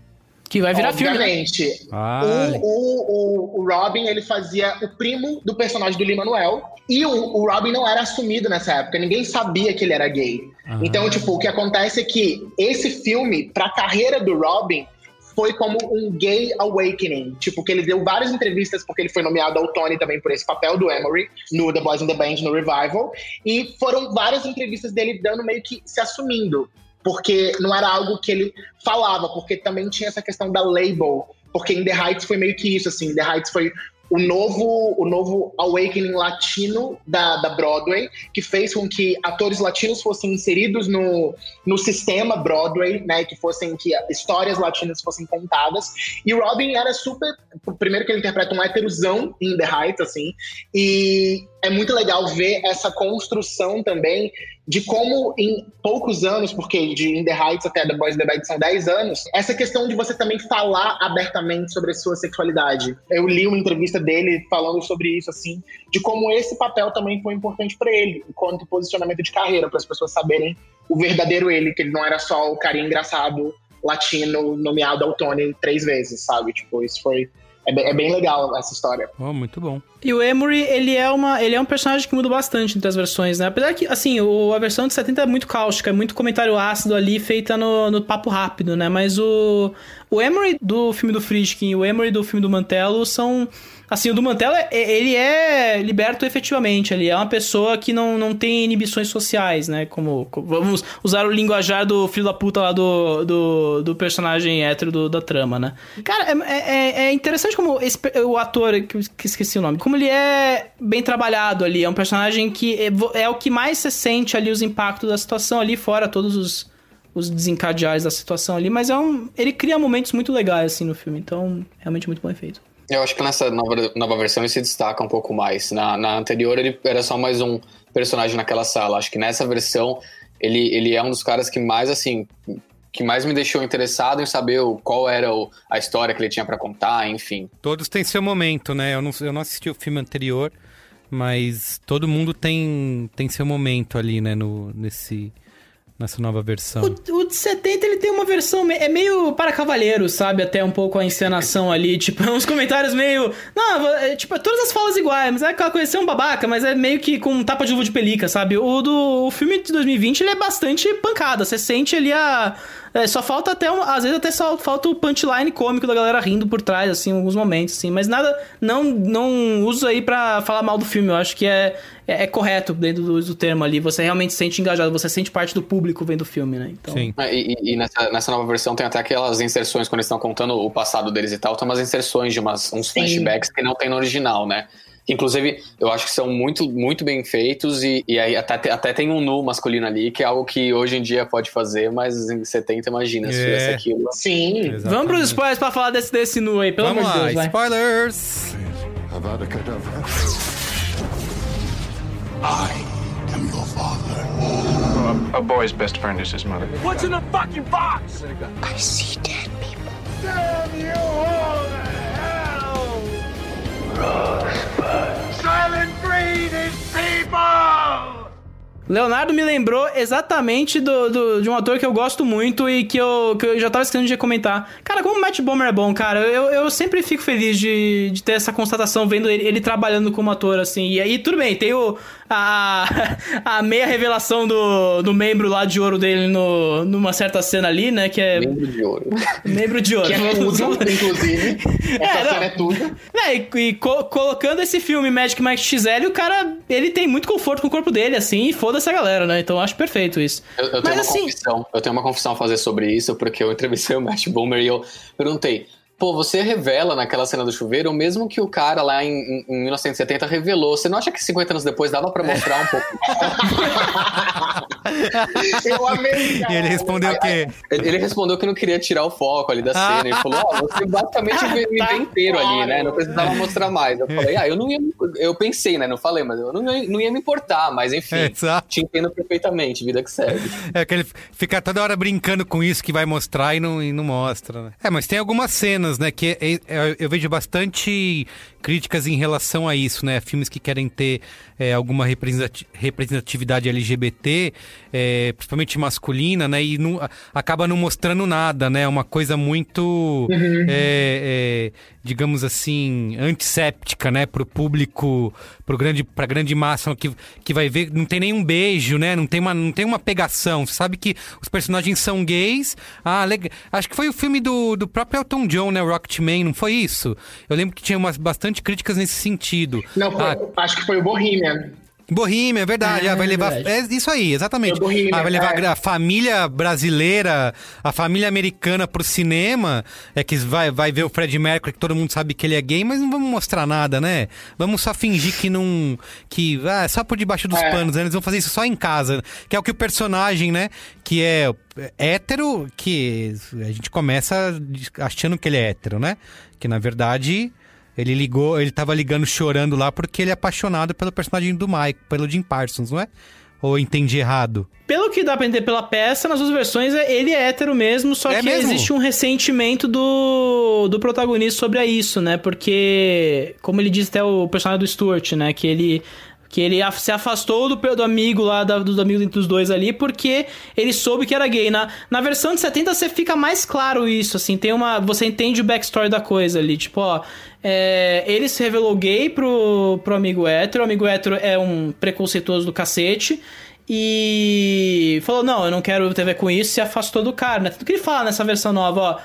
Que vai virar obviamente. Filme, né? O Robin, ele fazia o primo do personagem do Lin-Manuel. E o Robin não era assumido nessa época. Ninguém sabia que ele era gay. Então, tipo, o que acontece é que esse filme, pra carreira do Robin, foi como um gay awakening. Tipo, que ele deu várias entrevistas, porque ele foi nomeado ao Tony também por esse papel do Emery, no The Boys in the Band, no Revival. E foram várias entrevistas dele dando meio que se assumindo. Porque não era algo que ele falava, porque também tinha essa questão da label. Porque em The Heights foi meio que isso, assim. The Heights foi o novo awakening latino da Broadway, que fez com que atores latinos fossem inseridos no sistema Broadway, né, que histórias latinas fossem contadas. E o Robin era primeiro que ele interpreta um héterozão em The Heights, assim, e é muito legal ver essa construção também de como em poucos anos, porque de In The Heights até The Boys in the Band são 10 anos, essa questão de você também falar abertamente sobre a sua sexualidade. Eu li uma entrevista dele falando sobre isso, assim, de como esse papel também foi importante para ele, enquanto posicionamento de carreira, para as pessoas saberem o verdadeiro ele, que ele não era só o carinha engraçado latino nomeado ao Tony 3 vezes, sabe? Tipo, isso foi... É bem legal essa história. Oh, muito bom. E o Emery, ele é um personagem que muda bastante entre as versões, né? Apesar que, assim, a versão de 70 é muito cáustica, é muito comentário ácido ali, feita no papo rápido, né? Mas o Emery do filme do Friedkin e o Emery do filme do Mantello são... Assim, o do Mantello, ele é liberto efetivamente. Ele é uma pessoa que não tem inibições sociais, né? Como vamos usar o linguajar do filho da puta lá do personagem hétero da trama, né? Cara, é interessante como o ator, que esqueci o nome, como ele é bem trabalhado ali. É um personagem que é o que mais se sente ali os impactos da situação ali, fora todos os desencadeares da situação ali. Mas ele cria momentos muito legais, assim, no filme. Então, realmente muito bom efeito. Eu acho que nessa nova versão ele se destaca um pouco mais. Na anterior ele era só mais um personagem naquela sala. Acho que nessa versão ele é um dos caras que mais, assim, que mais me deixou interessado em saber qual era a história que ele tinha pra contar, enfim. Todos têm seu momento, né? Eu não assisti o filme anterior, mas todo mundo tem seu momento ali, né? Nessa nova versão. O de 70, ele tem uma versão... meio para cavalheiros, sabe? Até um pouco a encenação ali. Tipo, uns comentários meio... Não, tipo, todas as falas iguais. Mas é aquela coisa, você é um babaca, mas é meio que com tapa de luva de pelica, sabe? O filme de 2020, ele é bastante pancada. Você sente ali só falta às vezes até só falta o punchline cômico da galera rindo por trás, assim, em alguns momentos, assim. Mas nada... Não uso aí pra falar mal do filme. Eu acho que é correto dentro do termo ali. Você realmente se sente engajado. Você sente parte do público vendo o filme, né? Então... Sim. E nessa nova versão tem até aquelas inserções, quando eles estão contando o passado deles e tal, tem umas inserções de uns flashbacks que não tem no original, né? Inclusive, eu acho que são muito, muito bem feitos e aí até tem um nu masculino ali, que é algo que hoje em dia pode fazer, mas em 70, imagina, se tivesse aquilo. Sim. Exatamente. Vamos pros spoilers pra falar desse nu aí, pelo amor de Deus, vai. Spoilers! I am your father. A boy's best friend is his mother. What's in the fucking box? I see dead people. Damn you all to hell! Rosebud. Silent breed is people! Leonardo me lembrou exatamente de um ator que eu gosto muito e que eu já tava esquecendo de comentar. Cara, como o Matt Bomer é bom, cara. Eu sempre fico feliz de ter essa constatação vendo ele trabalhando como ator, assim. E aí, tudo bem, tem a meia revelação do membro lá de ouro dele numa certa cena ali, né? Que é... Membro de ouro. Membro de ouro. Que é tudo, inclusive. Essa cena é tudo. E colocando esse filme Magic Mike XL, o cara, ele tem muito conforto com o corpo dele, assim, e foda essa galera, né? Então eu acho perfeito isso. Eu tenho uma confissão a fazer sobre isso, porque eu entrevistei o Matt Bomer e eu perguntei: pô, você revela naquela cena do chuveiro, mesmo que o cara lá em 1970 revelou. Você não acha que 50 anos depois dava pra mostrar um pouco? Eu amei, cara. E ele respondeu o quê? Ele respondeu que não queria tirar o foco ali da cena. Ele falou, você basicamente me vê inteiro ali, né? Não precisava mostrar mais. Eu falei, eu pensei, né? Não falei, mas eu não ia me importar. Mas enfim, te entendo perfeitamente, vida que segue. É que ele fica toda hora brincando com isso, que vai mostrar e não mostra, né? Mas tem algumas cenas, né, que eu vejo bastante críticas em relação a isso, né? Filmes que querem ter alguma representatividade LGBT, principalmente masculina, né? E acaba não mostrando nada, né? Uma coisa muito, digamos assim, antisséptica, né? Pro público, pra grande massa que vai ver, não tem nenhum beijo, né? Não tem uma pegação. Você sabe que os personagens são gays. Acho que foi o filme do próprio Elton John, né? Rocketman, não foi isso? Eu lembro que tinha bastante críticas nesse sentido. Não, acho que foi o Bohemian. Bohemian, é verdade. Vai levar. Isso aí, exatamente. Vai levar a família brasileira, a família americana pro cinema. Que vai ver o Freddie Mercury, que todo mundo sabe que ele é gay, mas não vamos mostrar nada, né? Vamos só fingir que não. Que é só por debaixo dos panos, né? Eles vão fazer isso só em casa. Que é o que o personagem, né? Que é hétero, que a gente começa achando que ele é hétero, né? Que na verdade. Ele tava ligando, chorando lá porque ele é apaixonado pelo personagem do Mike, pelo Jim Parsons, não é? Ou eu entendi errado? Pelo que dá pra entender pela peça, nas duas versões, ele é hétero mesmo, só que mesmo? Existe um ressentimento do protagonista sobre isso, né? Porque, como ele diz até o personagem do Stuart, né? Que ele se afastou do amigo lá, dos amigos entre os dois ali, porque ele soube que era gay. Na versão de 70, você fica mais claro isso, assim, você entende o backstory da coisa ali, tipo, ele se revelou gay pro amigo hétero, o amigo hétero é um preconceituoso do cacete, e falou, não, eu não quero ter a ver com isso, se afastou do cara, né? Tudo que ele fala nessa versão nova,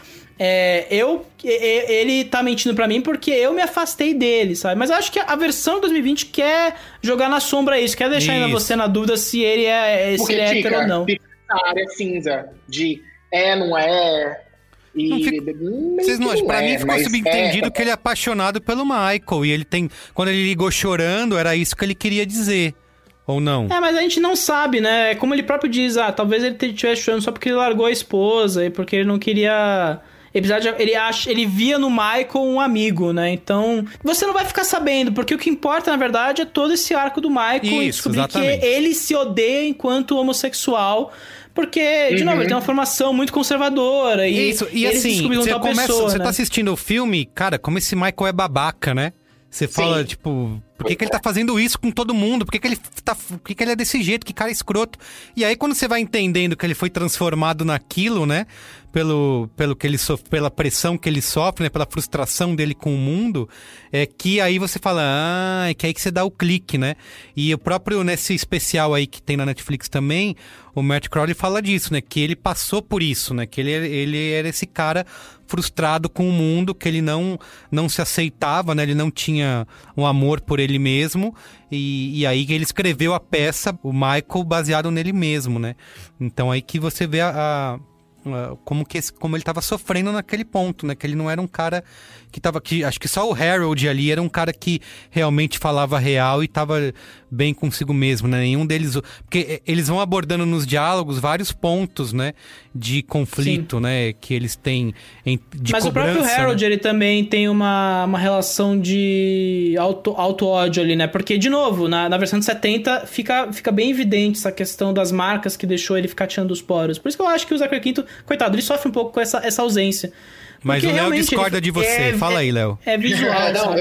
ele tá mentindo pra mim porque eu me afastei dele, sabe? Mas eu acho que a versão de 2020 quer jogar na sombra isso, quer deixar ainda você na dúvida se ele é hétero ou não. Fica essa área cinza de não é... Vocês não acham? Pra mim ficou subentendido que ele é apaixonado pelo Michael. E ele tem... Quando ele ligou chorando, era isso que ele queria dizer. Ou não? Mas a gente não sabe, né? Como ele próprio diz, talvez ele estivesse chorando só porque ele largou a esposa e porque ele não queria... Ele via no Michael um amigo, né? Então, você não vai ficar sabendo, porque o que importa, na verdade, é todo esse arco do Michael e descobrir exatamente. Que ele se odeia enquanto homossexual. Porque, de novo, ele tem uma formação muito conservadora. Isso, e assim, você tá assistindo o filme, cara, como esse Michael é babaca, né? Você fala, tipo, por que ele tá fazendo isso com todo mundo? Por que ele é desse jeito? Que cara escroto. E aí, quando você vai entendendo que ele foi transformado naquilo, né? Pelo que ele sofre, pela pressão que ele sofre, né? Pela frustração dele com o mundo, que aí você fala, que aí que você dá o clique, né? E o próprio, nesse especial aí que tem na Netflix também, o Matt Crowley fala disso, né? Que ele passou por isso, né? Que ele era esse cara frustrado com o mundo, que ele não se aceitava, né? Ele não tinha um amor por ele mesmo. E aí ele escreveu a peça, o Michael, baseado nele mesmo, né? Então aí que você vê como ele estava sofrendo naquele ponto, né? Que ele não era um cara que acho que só o Harold ali era um cara que realmente falava real e estava bem consigo mesmo, né? Nenhum deles... Porque eles vão abordando nos diálogos vários pontos, né? De conflito, sim, né? Que eles têm de mas cobrança, o próprio Harold, né? Ele também tem uma relação de auto-ódio ali, né? Porque, de novo, na versão de 70 fica bem evidente essa questão das marcas que deixou ele ficar tirando os poros. Por isso que eu acho que o Zachary Quinto, coitado, ele sofre um pouco com essa ausência. Mas porque o Léo discorda de você. Fala aí, Léo. É visual.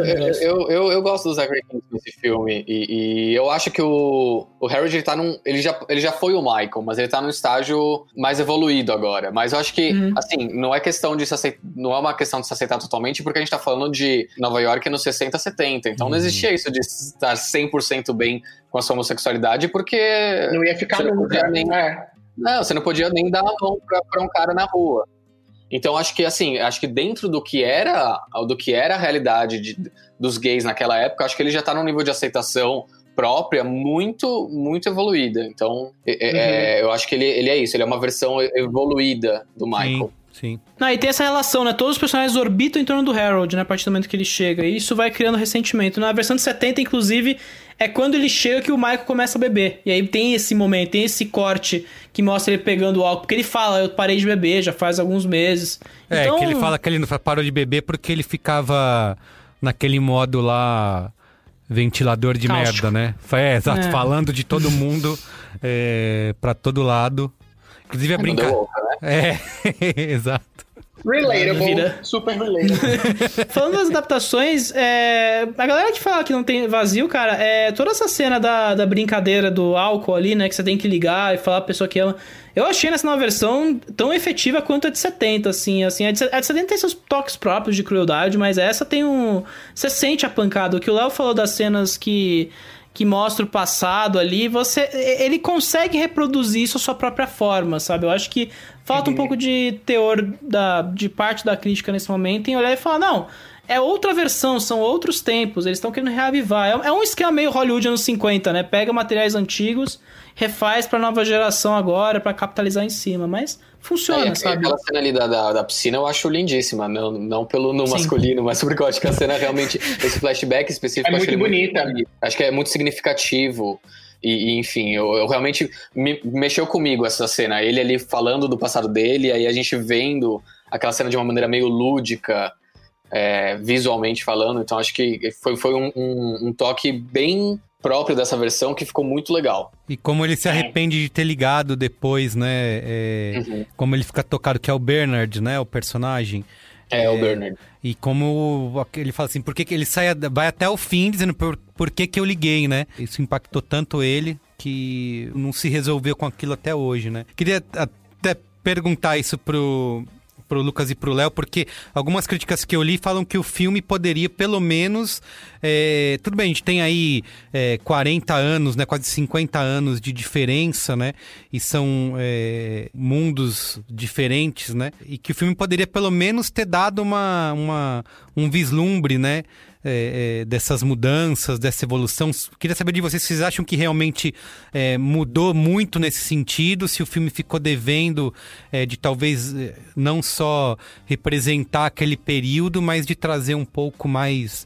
Eu gosto do Zachary Quinto nesse filme. E eu acho que o Harold, ele já foi o Michael, mas ele tá num estágio mais evoluído agora. Mas eu acho que, assim, não é uma questão de se aceitar totalmente, porque a gente tá falando de Nova York nos 60, 70. Então não existia isso de estar 100% bem com a sua homossexualidade, porque... Não ia ficar nunca. Não, você não podia nem dar a mão pra um cara na rua. Então, acho que dentro do que era a realidade dos gays naquela época, acho que ele já tá num nível de aceitação própria muito, muito evoluída. Então, eu acho que ele é isso, ele é uma versão evoluída do Michael. Sim. E tem essa relação, né? Todos os personagens orbitam em torno do Harold, né? A partir do momento que ele chega. E isso vai criando ressentimento. Na versão de 70, inclusive, é quando ele chega que o Michael começa a beber. E aí tem esse momento, tem esse corte que mostra ele pegando o álcool. Porque ele fala, eu parei de beber já faz alguns meses. Então... que ele fala que ele não parou de beber porque ele ficava naquele modo lá... ventilador de cáustico. Merda, né? Exato, falando de todo mundo pra todo lado. Inclusive a brincadeira. Né? Exato. Relatable, super relatable. Falando das adaptações, a galera que fala que não tem vazio, cara, toda essa cena da brincadeira do álcool ali, né, que você tem que ligar e falar pra pessoa que ama, eu achei nessa nova versão tão efetiva quanto a de 70, assim, a de 70 tem seus toques próprios de crueldade, mas essa tem você sente a pancada. O que o Léo falou das cenas que mostra o passado ali, ele consegue reproduzir isso à sua própria forma, sabe? Eu acho que falta um pouco de teor de parte da crítica nesse momento em olhar e falar, não, é outra versão, são outros tempos, eles estão querendo reavivar. É um esquema meio Hollywood anos 50, né? Pega materiais antigos, refaz pra nova geração agora, pra capitalizar em cima, mas funciona, sabe? Aquela cena ali da piscina eu acho lindíssima, não pelo masculino, mas porque eu acho que a cena realmente, esse flashback específico... É muito bonita. Acho que é muito significativo. E enfim, eu realmente mexeu comigo essa cena. Ele ali falando do passado dele, aí a gente vendo aquela cena de uma maneira meio lúdica, visualmente falando. Então acho que foi um toque bem próprio dessa versão que ficou muito legal. E como ele se arrepende de ter ligado depois, né? Como ele fica tocado, que é o Bernard, né? O personagem. O Bernard. E como ele fala assim, por que ele vai até o fim dizendo por que eu liguei, né? Isso impactou tanto ele que não se resolveu com aquilo até hoje, né? Queria até perguntar isso pro Lucas e pro Léo, porque algumas críticas que eu li falam que o filme poderia, pelo menos... tudo bem, a gente tem aí 40 anos, né, quase 50 anos de diferença, né? E são mundos diferentes, né? E que o filme poderia, pelo menos, ter dado um vislumbre, né? Dessas mudanças, dessa evolução. Queria saber de vocês, vocês acham que realmente mudou muito nesse sentido? Se o filme ficou devendo de talvez não só representar aquele período, mas de trazer um pouco mais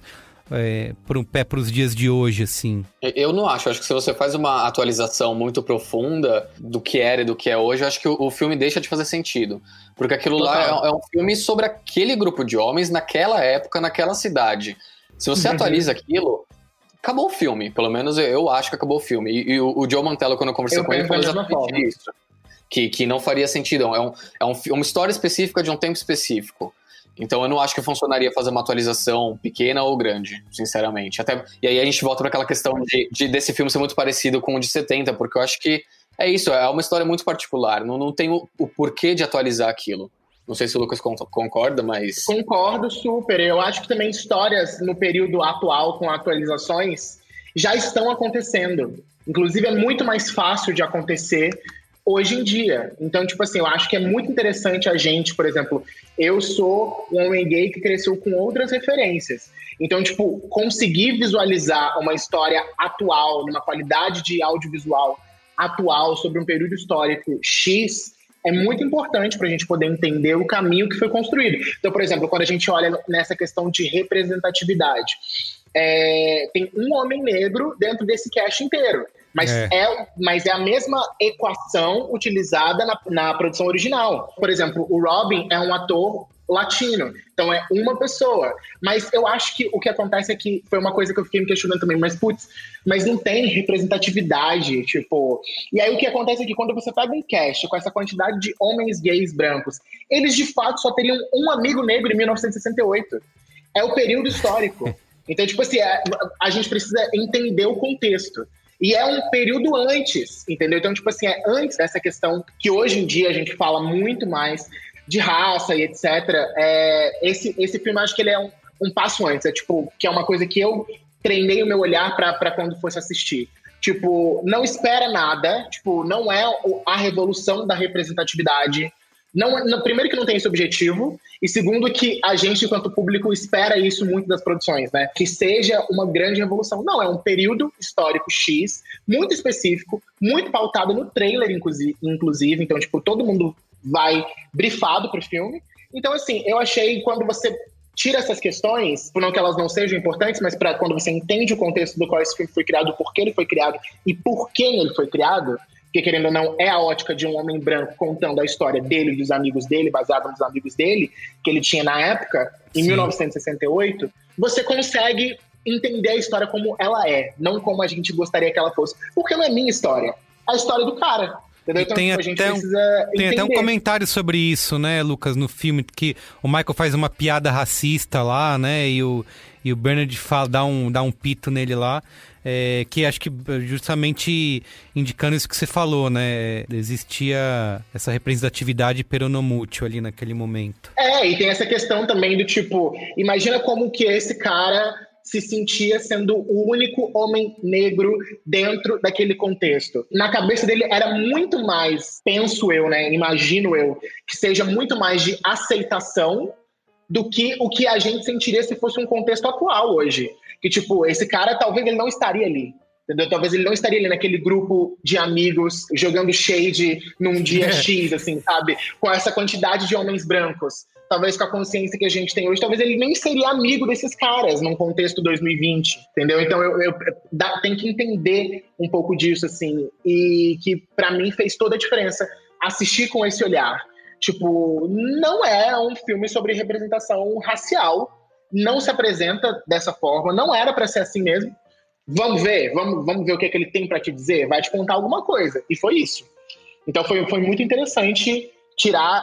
para os dias de hoje, assim? Eu não acho. Acho que se você faz uma atualização muito profunda do que era e do que é hoje, eu acho que o filme deixa de fazer sentido. Porque aquilo lá é um filme sobre aquele grupo de homens naquela época, naquela cidade. Se você atualiza aquilo, acabou o filme. Pelo menos eu acho que acabou o filme. E o Joe Mantello, quando eu conversei com ele, falou exatamente isso. Que não faria sentido. É uma história específica de um tempo específico. Então eu não acho que funcionaria fazer uma atualização pequena ou grande, sinceramente. E aí a gente volta para aquela questão desse filme ser muito parecido com o de 70, porque eu acho que é isso, é uma história muito particular. Não tem o porquê de atualizar aquilo. Não sei se o Lucas concorda, mas... Concordo super. Eu acho que também histórias no período atual com atualizações já estão acontecendo. Inclusive, é muito mais fácil de acontecer hoje em dia. Então, tipo assim, eu acho que é muito interessante a gente, por exemplo, eu sou um homem gay que cresceu com outras referências. Então, tipo, conseguir visualizar uma história atual, numa qualidade de audiovisual atual, sobre um período histórico X... é muito importante para a gente poder entender o caminho que foi construído. Então, por exemplo, quando a gente olha nessa questão de representatividade, tem um homem negro dentro desse cast inteiro, mas é a mesma equação utilizada na produção original. Por exemplo, o Robin é um ator latino, então é uma pessoa, mas eu acho que o que acontece é que foi uma coisa que eu fiquei me questionando também, mas não tem representatividade, tipo, e aí o que acontece é que quando você pega um cast com essa quantidade de homens gays brancos, eles de fato só teriam um amigo negro em 1968, é o período histórico, então tipo assim, a gente precisa entender o contexto. E é um período antes, entendeu? Então, tipo assim, é antes dessa questão que hoje em dia a gente fala muito mais de raça e etc. Esse filme, acho que ele é um passo antes. É tipo, que é uma coisa que eu treinei o meu olhar pra quando fosse assistir. Tipo, não espera nada. Tipo, não é a revolução da representatividade. Primeiro que não tem esse objetivo. E segundo que a gente, enquanto público, espera isso muito das produções, né? Que seja uma grande revolução. Não, é um período histórico X, muito específico, muito pautado no trailer, inclusive. Então, tipo, todo mundo vai brifado pro filme. Então, assim, eu achei, quando você tira essas questões, por não que elas não sejam importantes, mas para quando você entende o contexto do qual esse filme foi criado, por que ele foi criado e por quem ele foi criado, porque, querendo ou não, é a ótica de um homem branco contando a história dele e dos amigos dele, baseado nos amigos dele, que ele tinha na época, em 1968, você consegue entender a história como ela é, não como a gente gostaria que ela fosse. Porque não é minha história, é a história do cara. Entendeu? Então, tem a gente até precisa tem até um entender. comentário sobre isso, né, Lucas, no filme, que o Michael faz uma piada racista lá, né, e o Bernard dá um pito nele lá, que acho que justamente indicando isso que você falou, né, existia essa representatividade peronomútil ali naquele momento. E tem essa questão também do tipo, imagina como que esse cara se sentia sendo o único homem negro dentro daquele contexto. Na cabeça dele era muito mais, penso eu, né, imagino eu, que seja muito mais de aceitação do que o que a gente sentiria se fosse um contexto atual hoje. Que, tipo, esse cara, talvez ele não estaria ali. Entendeu? Talvez ele não estaria ali naquele grupo de amigos jogando shade num dia X, assim, sabe? Com essa quantidade de homens brancos. Talvez com a consciência que a gente tem hoje, talvez ele nem seria amigo desses caras num contexto 2020, entendeu? Então eu tenho que entender um pouco disso, assim, e que pra mim fez toda a diferença assistir com esse olhar. Tipo, não é um filme sobre representação racial, não se apresenta dessa forma, não era pra ser assim mesmo. Vamos ver o que ele tem pra te dizer, vai te contar alguma coisa, e foi isso. Então foi muito interessante tirar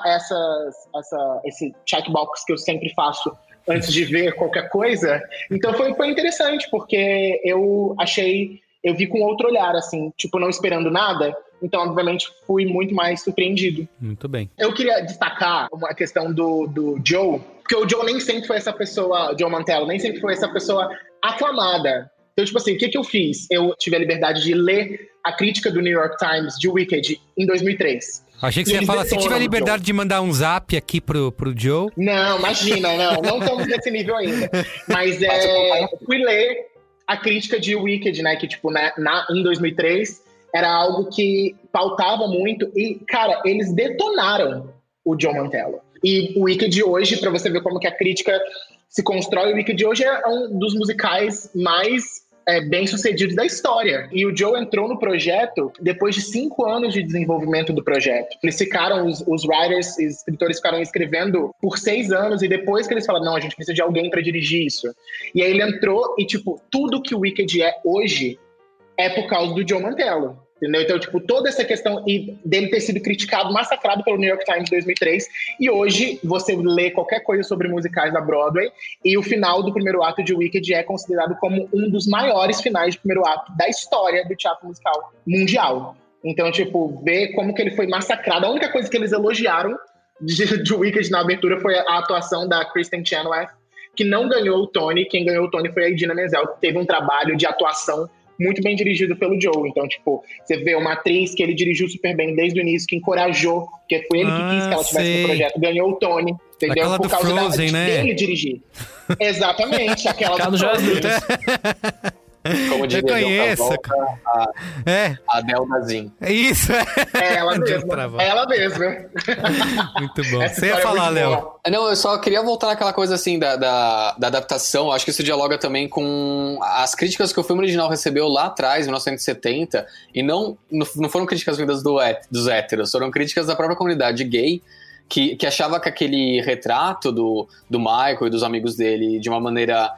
esse checkbox que eu sempre faço antes de ver qualquer coisa. Então foi interessante, porque eu vi com outro olhar, assim, tipo, não esperando nada. Então, obviamente, fui muito mais surpreendido. Muito bem. Eu queria destacar uma questão do Joe, porque o Joe nem sempre foi essa pessoa, Joe Mantello, nem sempre foi essa pessoa aclamada. Então, tipo assim, o que eu fiz? Eu tive a liberdade de ler a crítica do New York Times de Wicked em 2003. Achei que você ia falar, se tiver a liberdade de mandar um zap aqui pro Joe... Não, imagina, não estamos nesse nível ainda. Mas fui ler a crítica de Wicked, né, que tipo, em 2003, era algo que pautava muito e, cara, eles detonaram o Joe Mantello. E o Wicked hoje, pra você ver como que a crítica se constrói, o Wicked hoje é um dos musicais mais bem-sucedidos da história. E o Joe entrou no projeto depois de 5 anos de desenvolvimento do projeto. Eles ficaram, os writers, os escritores ficaram escrevendo por 6 anos e depois que eles falaram, não, a gente precisa de alguém pra dirigir isso. E aí ele entrou e, tipo, tudo que o Wicked é hoje é por causa do Joe Mantello. Entendeu? Então, tipo, toda essa questão dele ter sido criticado, massacrado pelo New York Times em 2003, e hoje você lê qualquer coisa sobre musicais da Broadway, e o final do primeiro ato de Wicked é considerado como um dos maiores finais de primeiro ato da história do teatro musical mundial. Então, tipo, ver como que ele foi massacrado. A única coisa que eles elogiaram de Wicked na abertura foi a atuação da Kristen Chenoweth, que não ganhou o Tony. Quem ganhou o Tony foi a Idina Menzel, que teve um trabalho de atuação muito bem dirigido pelo Joe. Então, tipo, você vê uma atriz que ele dirigiu super bem desde o início, que encorajou, porque foi ele que quis que ela estivesse no projeto, ganhou o Tony, entendeu? Aquela por causa Frozen, dele dirigir. Exatamente, aquela do Frozen. Como diria, eu conheço. A Deldazinha. É isso. É ela mesma. É ela mesma. Muito bom. Você ia falar, Léo? Não, eu só queria voltar naquela coisa assim da adaptação. Acho que isso dialoga também com as críticas que o filme original recebeu lá atrás, em 1970, e não foram críticas vindas dos héteros, foram críticas da própria comunidade gay, que achava que aquele retrato do Michael e dos amigos dele de uma maneira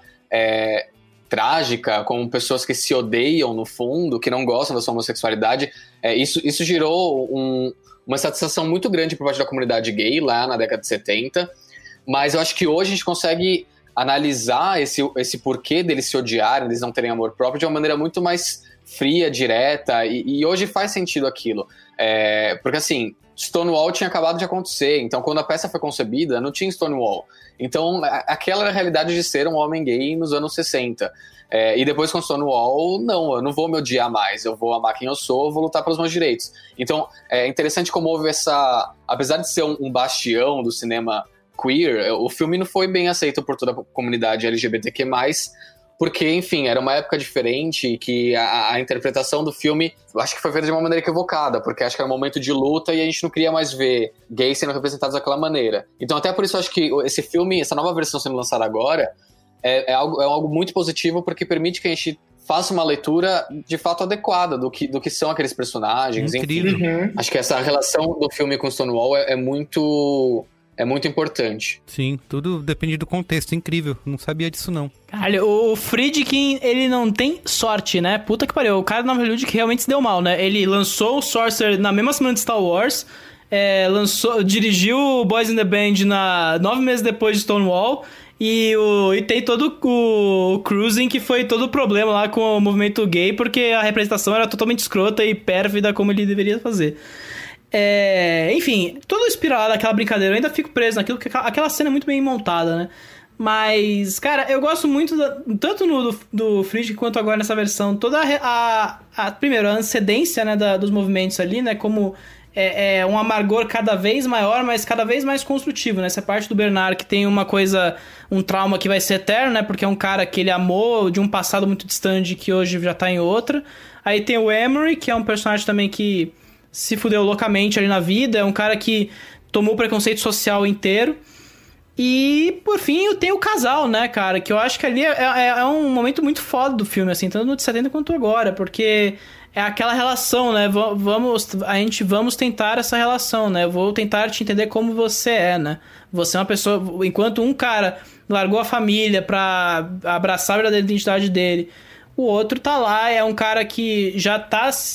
trágica, com pessoas que se odeiam no fundo, que não gostam da sua homossexualidade, isso gerou uma satisfação muito grande por parte da comunidade gay lá na década de 70, mas eu acho que hoje a gente consegue analisar esse porquê deles se odiarem, deles não terem amor próprio, de uma maneira muito mais fria, direta, e hoje faz sentido aquilo. Porque assim, Stonewall tinha acabado de acontecer, então quando a peça foi concebida, não tinha Stonewall. Então aquela era a realidade de ser um homem gay nos anos 60. E depois com Stonewall, não, eu não vou me odiar mais, eu vou amar quem eu sou, eu vou lutar pelos meus direitos. Então é interessante como houve apesar de ser um bastião do cinema queer, o filme não foi bem aceito por toda a comunidade LGBTQ+, porque, enfim, era uma época diferente e que a interpretação do filme, eu acho que foi feita de uma maneira equivocada, porque acho que era um momento de luta e a gente não queria mais ver gays sendo representados daquela maneira. Então, até por isso, eu acho que esse filme, essa nova versão sendo lançada agora, é algo muito positivo, porque permite que a gente faça uma leitura de fato adequada do que são aqueles personagens. Incrível. Enfim, acho que essa relação do filme com Stonewall é muito é muito importante. Sim, tudo depende do contexto, incrível. Não sabia disso, não. Caralho, o Friedkin, ele não tem sorte, né? Puta que pariu. O cara na Hollywood que realmente se deu mal, né? Ele lançou o Sorcerer na mesma semana de Star Wars, dirigiu o Boys in the Band 9 meses depois de Stonewall, e tem todo o Cruising, que foi todo o problema lá com o movimento gay, porque a representação era totalmente escrota e pérfida como ele deveria fazer. Enfim, todo espiralado daquela brincadeira, eu ainda fico preso naquilo, porque aquela cena é muito bem montada, né? Mas, cara, eu gosto muito, tanto do Friedkin quanto agora nessa versão, toda primeiro, a antecedência, né, dos movimentos ali, né, como um amargor cada vez maior, mas cada vez mais construtivo, né? Essa parte do Bernard que tem um trauma que vai ser eterno, né? Porque é um cara que ele amou de um passado muito distante que hoje já tá em outra. Aí tem o Emery, que é um personagem também que se fudeu loucamente ali na vida, é um cara que tomou o preconceito social inteiro. E, por fim, tem o casal, né, cara? Que eu acho que ali é um momento muito foda do filme, assim, tanto no de 70 quanto agora, porque é aquela relação, né? Vamos tentar essa relação, né? Eu vou tentar te entender como você é, né? Você é uma pessoa... Enquanto um cara largou a família pra abraçar a verdadeira identidade dele, o outro tá lá, é um cara que já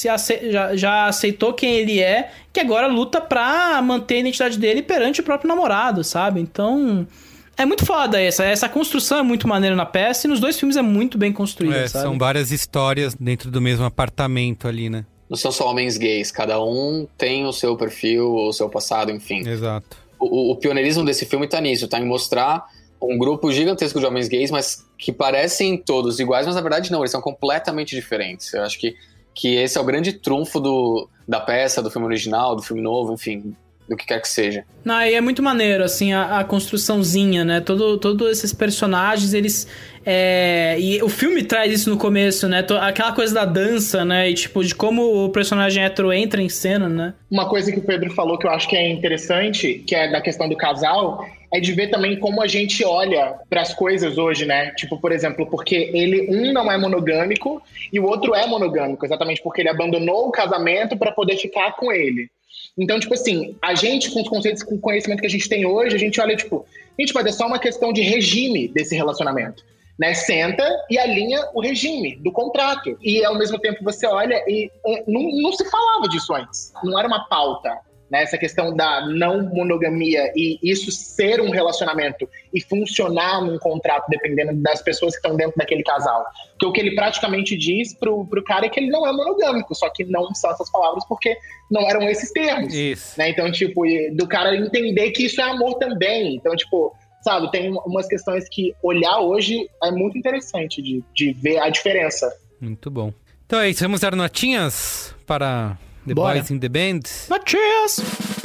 aceitou quem ele é, que agora luta pra manter a identidade dele perante o próprio namorado, sabe? Então, é muito foda essa construção é muito maneira na peça, e nos dois filmes é muito bem construída, sabe? São várias histórias dentro do mesmo apartamento ali, né? Não são só homens gays, cada um tem o seu perfil, o seu passado, enfim. Exato. O pioneirismo desse filme tá nisso, tá em mostrar um grupo gigantesco de homens gays, mas que parecem todos iguais, mas na verdade não, eles são completamente diferentes. Eu acho que esse é o grande trunfo da peça, do filme original, do filme novo, enfim, do que quer que seja. E é muito maneiro, assim, a construçãozinha, né? Todos esses personagens, eles... E o filme traz isso no começo, né? Aquela coisa da dança, né? E, tipo, de como o personagem hétero entra em cena, né? Uma coisa que o Pedro falou que eu acho que é interessante, que é da questão do casal, é de ver também como a gente olha para as coisas hoje, né? Tipo, por exemplo, porque um não é monogâmico e o outro é monogâmico, exatamente porque ele abandonou o casamento para poder ficar com ele. Então, tipo assim, a gente, com os conceitos, com o conhecimento que a gente tem hoje, a gente olha, tipo, mas é só uma questão de regime desse relacionamento, né? Senta e alinha o regime do contrato. E, ao mesmo tempo, você olha e não se falava disso antes. Não era uma pauta, né? Essa questão da não monogamia e isso ser um relacionamento e funcionar num contrato dependendo das pessoas que estão dentro daquele casal. Porque o que ele praticamente diz pro cara é que ele não é monogâmico, só que não são essas palavras porque não eram esses termos. Isso. Né? Então, tipo, do cara entender que isso é amor também. Então, tipo, sabe, tem umas questões que olhar hoje é muito interessante de ver a diferença. Muito bom. Então é isso, vamos dar notinhas para The Boys in the Band? Notinhas!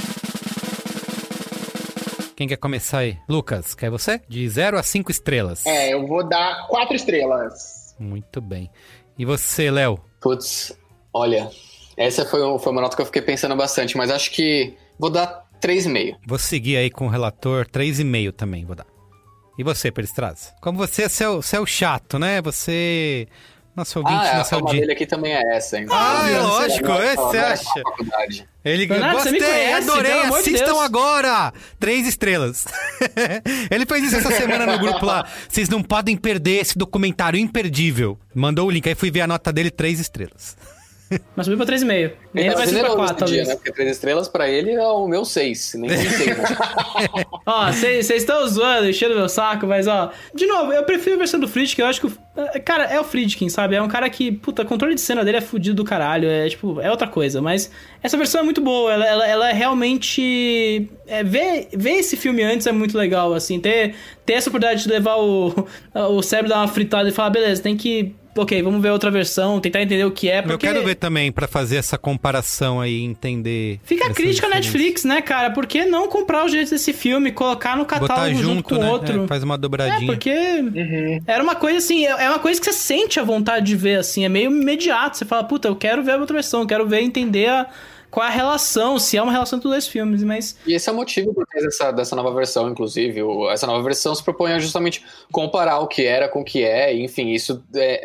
Quem quer começar aí? Lucas, quer você? De 0 a 5 estrelas. Eu vou dar 4 estrelas. Muito bem. E você, Léo? Putz, olha, essa foi uma nota que eu fiquei pensando bastante, mas acho que vou dar 3,5. Vou seguir aí com o relator, 3,5 também vou dar. E você, Peristraz? Como você é o chato, né? Você... Nossa, ouvinte, a fama dele aqui também é essa. Então, lógico, você acha? Ele gostei, adorei, assistam agora! 3 estrelas. Ele fez isso essa semana no grupo lá. Vocês não podem perder esse documentário imperdível. Mandou o link, aí fui ver a nota dele, 3 estrelas. Mas subiu pra 3,5. Ainda vai ser pra 4, talvez. Né? Porque 3 estrelas pra ele é o meu 6. Nem 6, né? Ó, vocês estão zoando, enchendo meu saco, mas ó... De novo, eu prefiro a versão do Friedkin, eu acho que... Cara, é o Friedkin, sabe? É um cara que... Puta, controle de cena dele é fudido do caralho. É, tipo, é outra coisa. Mas essa versão é muito boa. Ela é realmente... Ver esse filme antes é muito legal, assim. Ter essa oportunidade de levar o cérebro dar uma fritada e falar, beleza, tem que... Ok, vamos ver outra versão, tentar entender o que é, porque... Eu quero ver também, pra fazer essa comparação aí, entender... Fica a crítica à Netflix, né, cara? Por que não comprar os direitos desse filme, colocar no catálogo junto com né? outro? Faz uma dobradinha. Porque era uma coisa assim, é uma coisa que você sente a vontade de ver, assim, é meio imediato. Você fala, puta, eu quero ver a outra versão, eu quero ver, entender qual é a relação, se é uma relação entre os dois filmes, mas... E esse é o motivo por trás dessa nova versão, inclusive. Essa nova versão se propõe a justamente comparar o que era com o que é, enfim, isso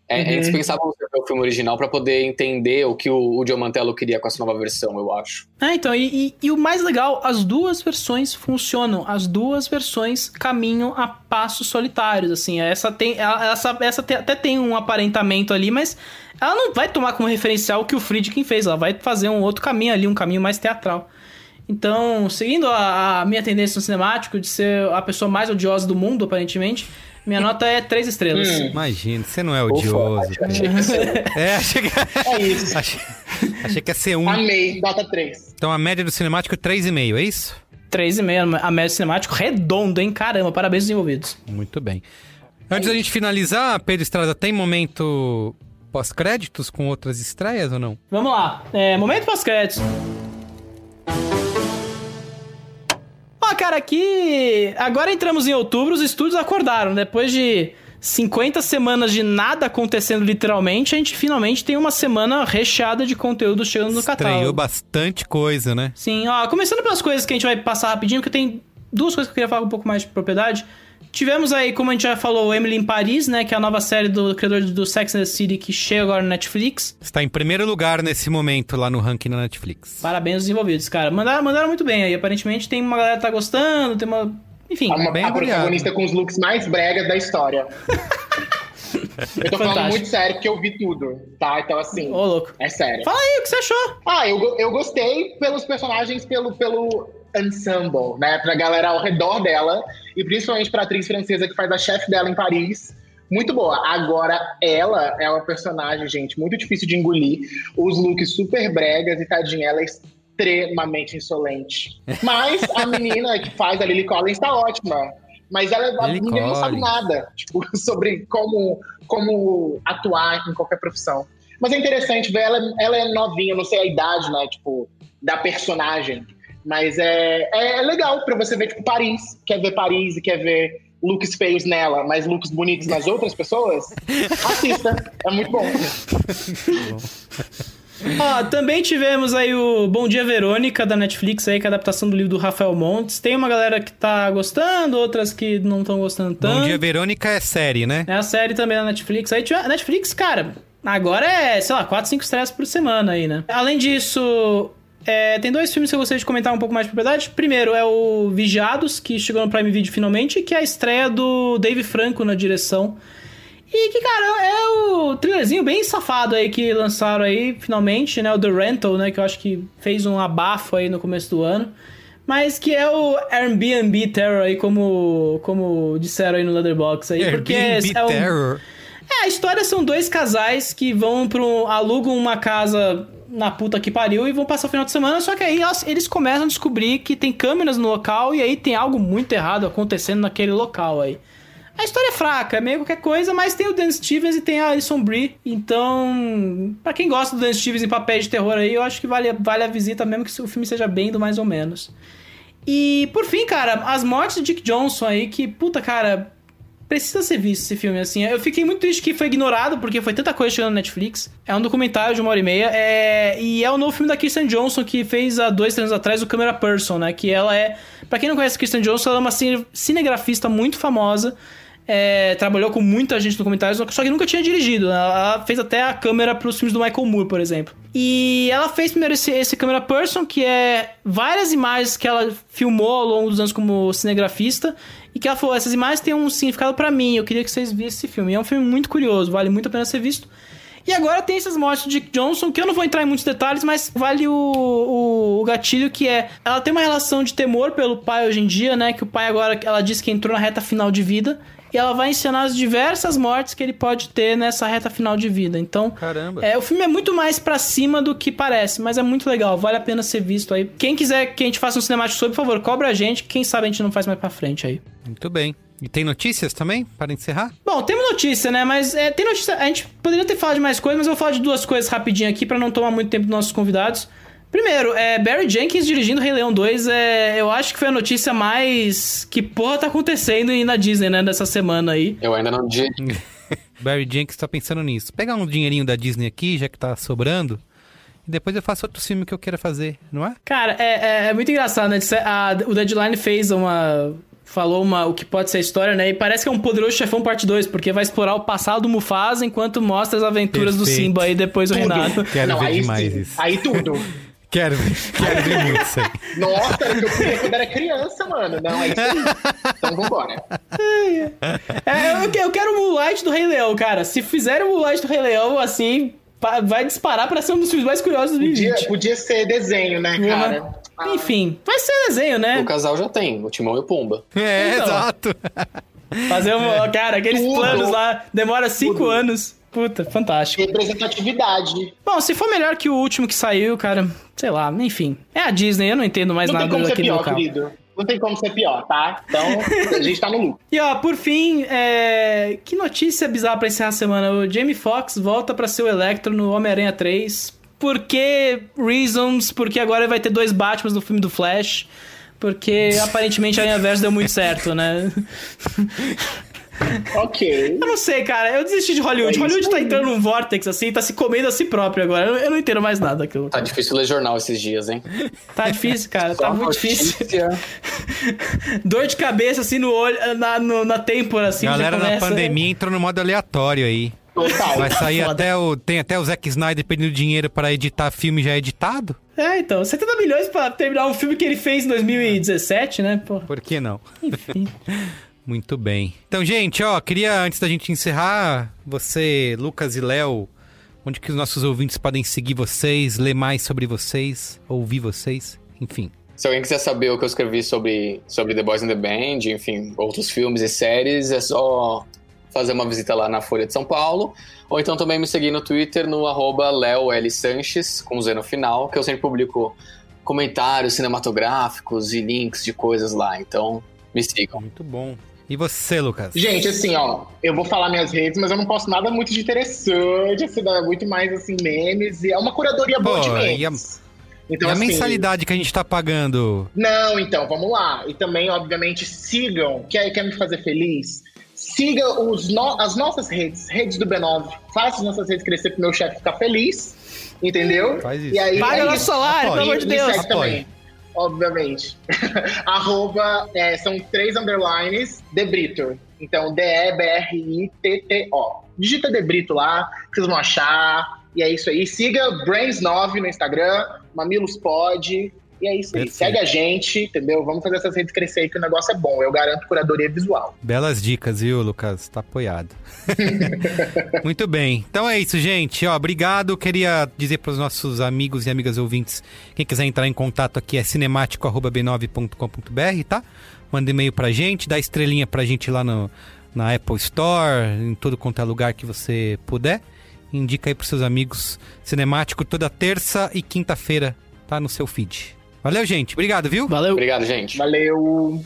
É indispensável você ver o filme original pra poder entender o que o Joe Mantello queria com essa nova versão, eu acho. Então, e o mais legal, as duas versões funcionam. As duas versões caminham a passos solitários, assim. Essa até tem um aparentamento ali, mas ela não vai tomar como referencial o que o Friedkin fez. Ela vai fazer um outro caminho ali, um caminho mais teatral. Então, seguindo a minha tendência no cinemático de ser a pessoa mais odiosa do mundo, aparentemente, minha nota é 3 estrelas. Imagina, você não é odioso. Achei que ia ser. Achei que... É isso. Achei que ia ser 1. Amei, nota 3. Então a média do cinemático é 3,5, é isso? 3,5, a média do cinemático redondo, hein? Caramba, parabéns aos envolvidos. Muito bem. Antes da gente finalizar, Pedro Estrada, tem momento pós-créditos com outras estreias ou não? Vamos lá, momento pós-créditos. Cara, aqui... Agora entramos em outubro, os estúdios acordaram. Depois de 50 semanas de nada acontecendo literalmente, a gente finalmente tem uma semana recheada de conteúdo chegando no catálogo. Estreou bastante coisa, né? Sim, começando pelas coisas que a gente vai passar rapidinho, porque tem 2 coisas que eu queria falar com um pouco mais de propriedade. Tivemos aí, como a gente já falou, Emily in Paris, né? Que é a nova série do criador do Sex and the City que chega agora no Netflix. Está em primeiro lugar nesse momento lá no ranking da Netflix. Parabéns aos envolvidos, cara. Mandaram muito bem aí. Aparentemente tem uma galera que tá gostando, tem uma... Enfim, bem a protagonista com os looks mais bregas da história. Eu tô falando muito sério porque eu vi tudo, tá? Então, assim, louco. É sério. Fala aí, o que você achou? Eu gostei pelos personagens, pelo ensemble, né? Pra galera ao redor dela, e principalmente pra atriz francesa que faz a chefe dela em Paris. Muito boa. Agora, ela é uma personagem, gente, muito difícil de engolir. Os looks super bregas e tadinha, ela é extremamente insolente. Mas a menina que faz a Lily Collins tá ótima. Mas ninguém não sabe nada, tipo, sobre como atuar em qualquer profissão. Mas é interessante ver, ela é novinha, não sei a idade, né, tipo, da personagem. Mas é legal pra você ver, tipo, Paris. Quer ver Paris e quer ver looks feios nela, mas looks bonitos nas outras pessoas? Assista, é muito bom. Também tivemos aí o Bom Dia Verônica da Netflix aí, que é a adaptação do livro do Rafael Montes. Tem uma galera que tá gostando, outras que não estão gostando tanto. Bom Dia Verônica é série, né? É a série também da Netflix. Aí a Netflix, cara, agora é, sei lá, 4, 5 estreias por semana aí, né? Além disso... tem 2 filmes que eu gostaria de comentar um pouco mais de propriedade. Primeiro é o Vigiados, que chegou no Prime Video finalmente, que é a estreia do Dave Franco na direção. E que, cara, é o thrillerzinho bem safado aí que lançaram aí, finalmente, né? O The Rental, né? Que eu acho que fez um abafo aí no começo do ano. Mas que é o Airbnb Terror aí, como disseram aí no Letterboxd aí. Airbnb Terror? A história são 2 casais que vão alugam uma casa... na puta que pariu e vão passar o final de semana, só que aí eles começam a descobrir que tem câmeras no local e aí tem algo muito errado acontecendo naquele local aí. A história é fraca, é meio qualquer coisa, mas tem o Dan Stevens e tem a Alison Brie, então, pra quem gosta do Dan Stevens em papéis de terror aí, eu acho que vale a visita mesmo que o filme seja bem do mais ou menos. E, por fim, cara, as mortes de Dick Johnson aí, que, puta, cara... Precisa ser visto esse filme, assim. Eu fiquei muito triste que foi ignorado, porque foi tanta coisa chegando na Netflix. É um documentário de 1h30. E é o novo filme da Kirsten Johnson, que fez há 2, 3 anos atrás o Camera Person, né? Que ela é... Pra quem não conhece a Kirsten Johnson, ela é uma cinegrafista muito famosa. Trabalhou com muita gente no documentário, só que nunca tinha dirigido. Ela fez até a câmera pros filmes do Michael Moore, por exemplo. E ela fez primeiro esse Camera Person, que é várias imagens que ela filmou ao longo dos anos como cinegrafista. E que ela falou, essas imagens têm um significado pra mim, eu queria que vocês vissem esse filme. E é um filme muito curioso, vale muito a pena ser visto. E agora tem essas mortes do Dick Johnson, que eu não vou entrar em muitos detalhes, mas vale o gatilho, que é... Ela tem uma relação de temor pelo pai hoje em dia, né? Que o pai agora, ela disse que entrou na reta final de vida. E ela vai ensinar as diversas mortes que ele pode ter nessa reta final de vida. Então, caramba. O filme é muito mais pra cima do que parece, mas é muito legal, vale a pena ser visto aí. Quem quiser que a gente faça um cinemático sobre, por favor, cobra a gente, quem sabe a gente não faz mais pra frente aí. Muito bem. E tem notícias também, para encerrar? Bom, temos notícia, né? Mas tem notícia... A gente poderia ter falado de mais coisas, mas eu vou falar de 2 coisas rapidinho aqui pra não tomar muito tempo dos nossos convidados. Primeiro, Barry Jenkins dirigindo Rei Leão 2, eu acho que foi a notícia mais... Que porra tá acontecendo aí na Disney, né? Dessa semana aí. Eu ainda não... Barry Jenkins tá pensando nisso. Pegar um dinheirinho da Disney aqui, já que tá sobrando, e depois eu faço outro filme que eu queira fazer, não é? Cara, é muito engraçado, né? O Deadline fez falou o que pode ser a história, né? E parece que é um Poderoso Chefão parte 2, porque vai explorar o passado do Mufasa enquanto mostra as aventuras do Simba aí depois do reinado. Quero ver demais isso. Aí tudo. Quero ver muito isso aí. Nossa, era o que eu queria quando era criança, mano. Não, é isso aí. Então vambora. Eu quero o Moonlight do Rei Leão, cara. Se fizerem o Moonlight do Rei Leão, assim, vai disparar pra ser um dos filmes mais curiosos do 2020. Podia ser desenho, né, cara? Enfim, vai ser desenho, né? O casal já tem, o Timão e o Pumba. Então, exato. Fazer cara, aqueles planos lá, demora 5 anos. Puta, fantástico. Representatividade. Bom, se for melhor que o último que saiu, cara, sei lá, enfim. É a Disney, eu não entendo mais nada daquele local. Não tem como ser pior, querido. Não tem como ser pior, tá? Então, a gente tá no lucro. E ó, por fim, que notícia bizarra pra encerrar a semana. O Jamie Foxx volta pra ser o Electro no Homem-Aranha 3. Por que reasons? Porque agora vai ter 2 Batmans no filme do Flash. Porque aparentemente a Aranhaverse deu muito certo, né? Ok. Eu não sei, cara. Eu desisti de Hollywood. Hollywood tá entrando num vórtex, assim, tá se comendo a si próprio agora. Eu não entendo mais nada daquilo. Tá difícil ler jornal esses dias, hein? Tá difícil, cara. Tá muito difícil. Dor de cabeça, assim, no olho, na têmpora, assim. Galera, na pandemia entrou no modo aleatório aí. Total. Vai sair tem até o Zack Snyder pedindo dinheiro para editar filme já editado? Então, 70 milhões pra terminar um filme que ele fez em 2017, né? Pô. Por que não? Enfim. Muito bem. Então, gente, queria, antes da gente encerrar, você, Lucas e Léo, onde que os nossos ouvintes podem seguir vocês, ler mais sobre vocês, ouvir vocês, enfim. Se alguém quiser saber o que eu escrevi sobre The Boys in the Band, enfim, outros filmes e séries, é só fazer uma visita lá na Folha de São Paulo, ou então também me seguir no Twitter, no @LeoLSanches, com Z no final, que eu sempre publico comentários cinematográficos e links de coisas lá, então me sigam. Muito bom. E você, Lucas? Gente, assim, eu vou falar minhas redes, mas eu não posto nada muito de interessante, assim, muito mais, assim, memes, e é uma curadoria boa de memes. Então, e a mensalidade que a gente tá pagando? Não, então, vamos lá. E também, obviamente, sigam, quer me fazer feliz? Siga as nossas redes do B9. Faça as nossas redes crescer pro meu chefe ficar feliz, entendeu? Faz isso. E aí, paga nosso salário, pelo amor de Deus. Segue também, obviamente. São 3 underlines, Debrito. Então, DEBRITTO. Digita Debrito lá, que vocês vão achar. E é isso aí. Siga Brains9 no Instagram, Mamilos Pod. E é isso aí. Perfeito. Segue a gente, entendeu? Vamos fazer essas redes crescer aí que o negócio é bom. Eu garanto curadoria visual. Belas dicas, viu, Lucas? Tá apoiado. Muito bem. Então é isso, gente. Obrigado. Queria dizer para os nossos amigos e amigas ouvintes, quem quiser entrar em contato aqui é cinemático@b9.com.br, tá? Manda e-mail pra gente, dá estrelinha pra gente lá na Apple Store, em todo quanto é lugar que você puder. Indica aí pros seus amigos. Cinemático toda terça e quinta-feira, tá no seu feed. Valeu, gente. Obrigado, viu? Valeu. Obrigado, gente. Valeu.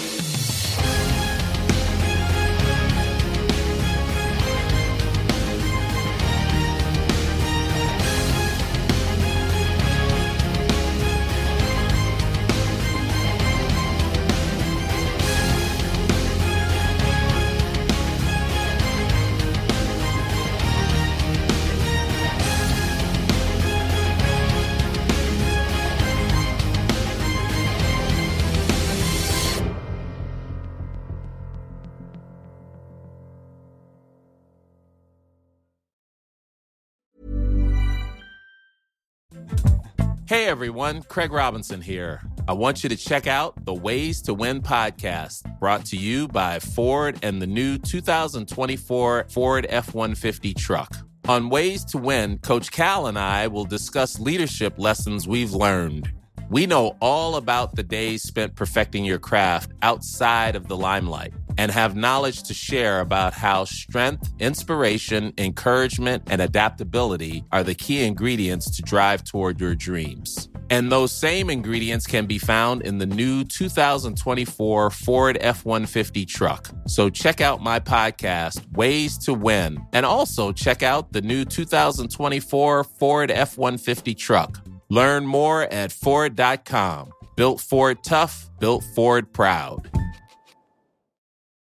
Hey everyone, Craig Robinson here. I want you to check out the Ways to Win podcast, brought to you by Ford and the new 2024 Ford F-150 truck. On Ways to Win, Coach Cal and I will discuss leadership lessons we've learned. We know all about the days spent perfecting your craft outside of the limelight and have knowledge to share about how strength, inspiration, encouragement, and adaptability are the key ingredients to drive toward your dreams. And those same ingredients can be found in the new 2024 Ford F-150 truck. So check out my podcast, Ways to Win, and also check out the new 2024 Ford F-150 truck. Learn more at Ford.com. Built Ford tough, built Ford proud.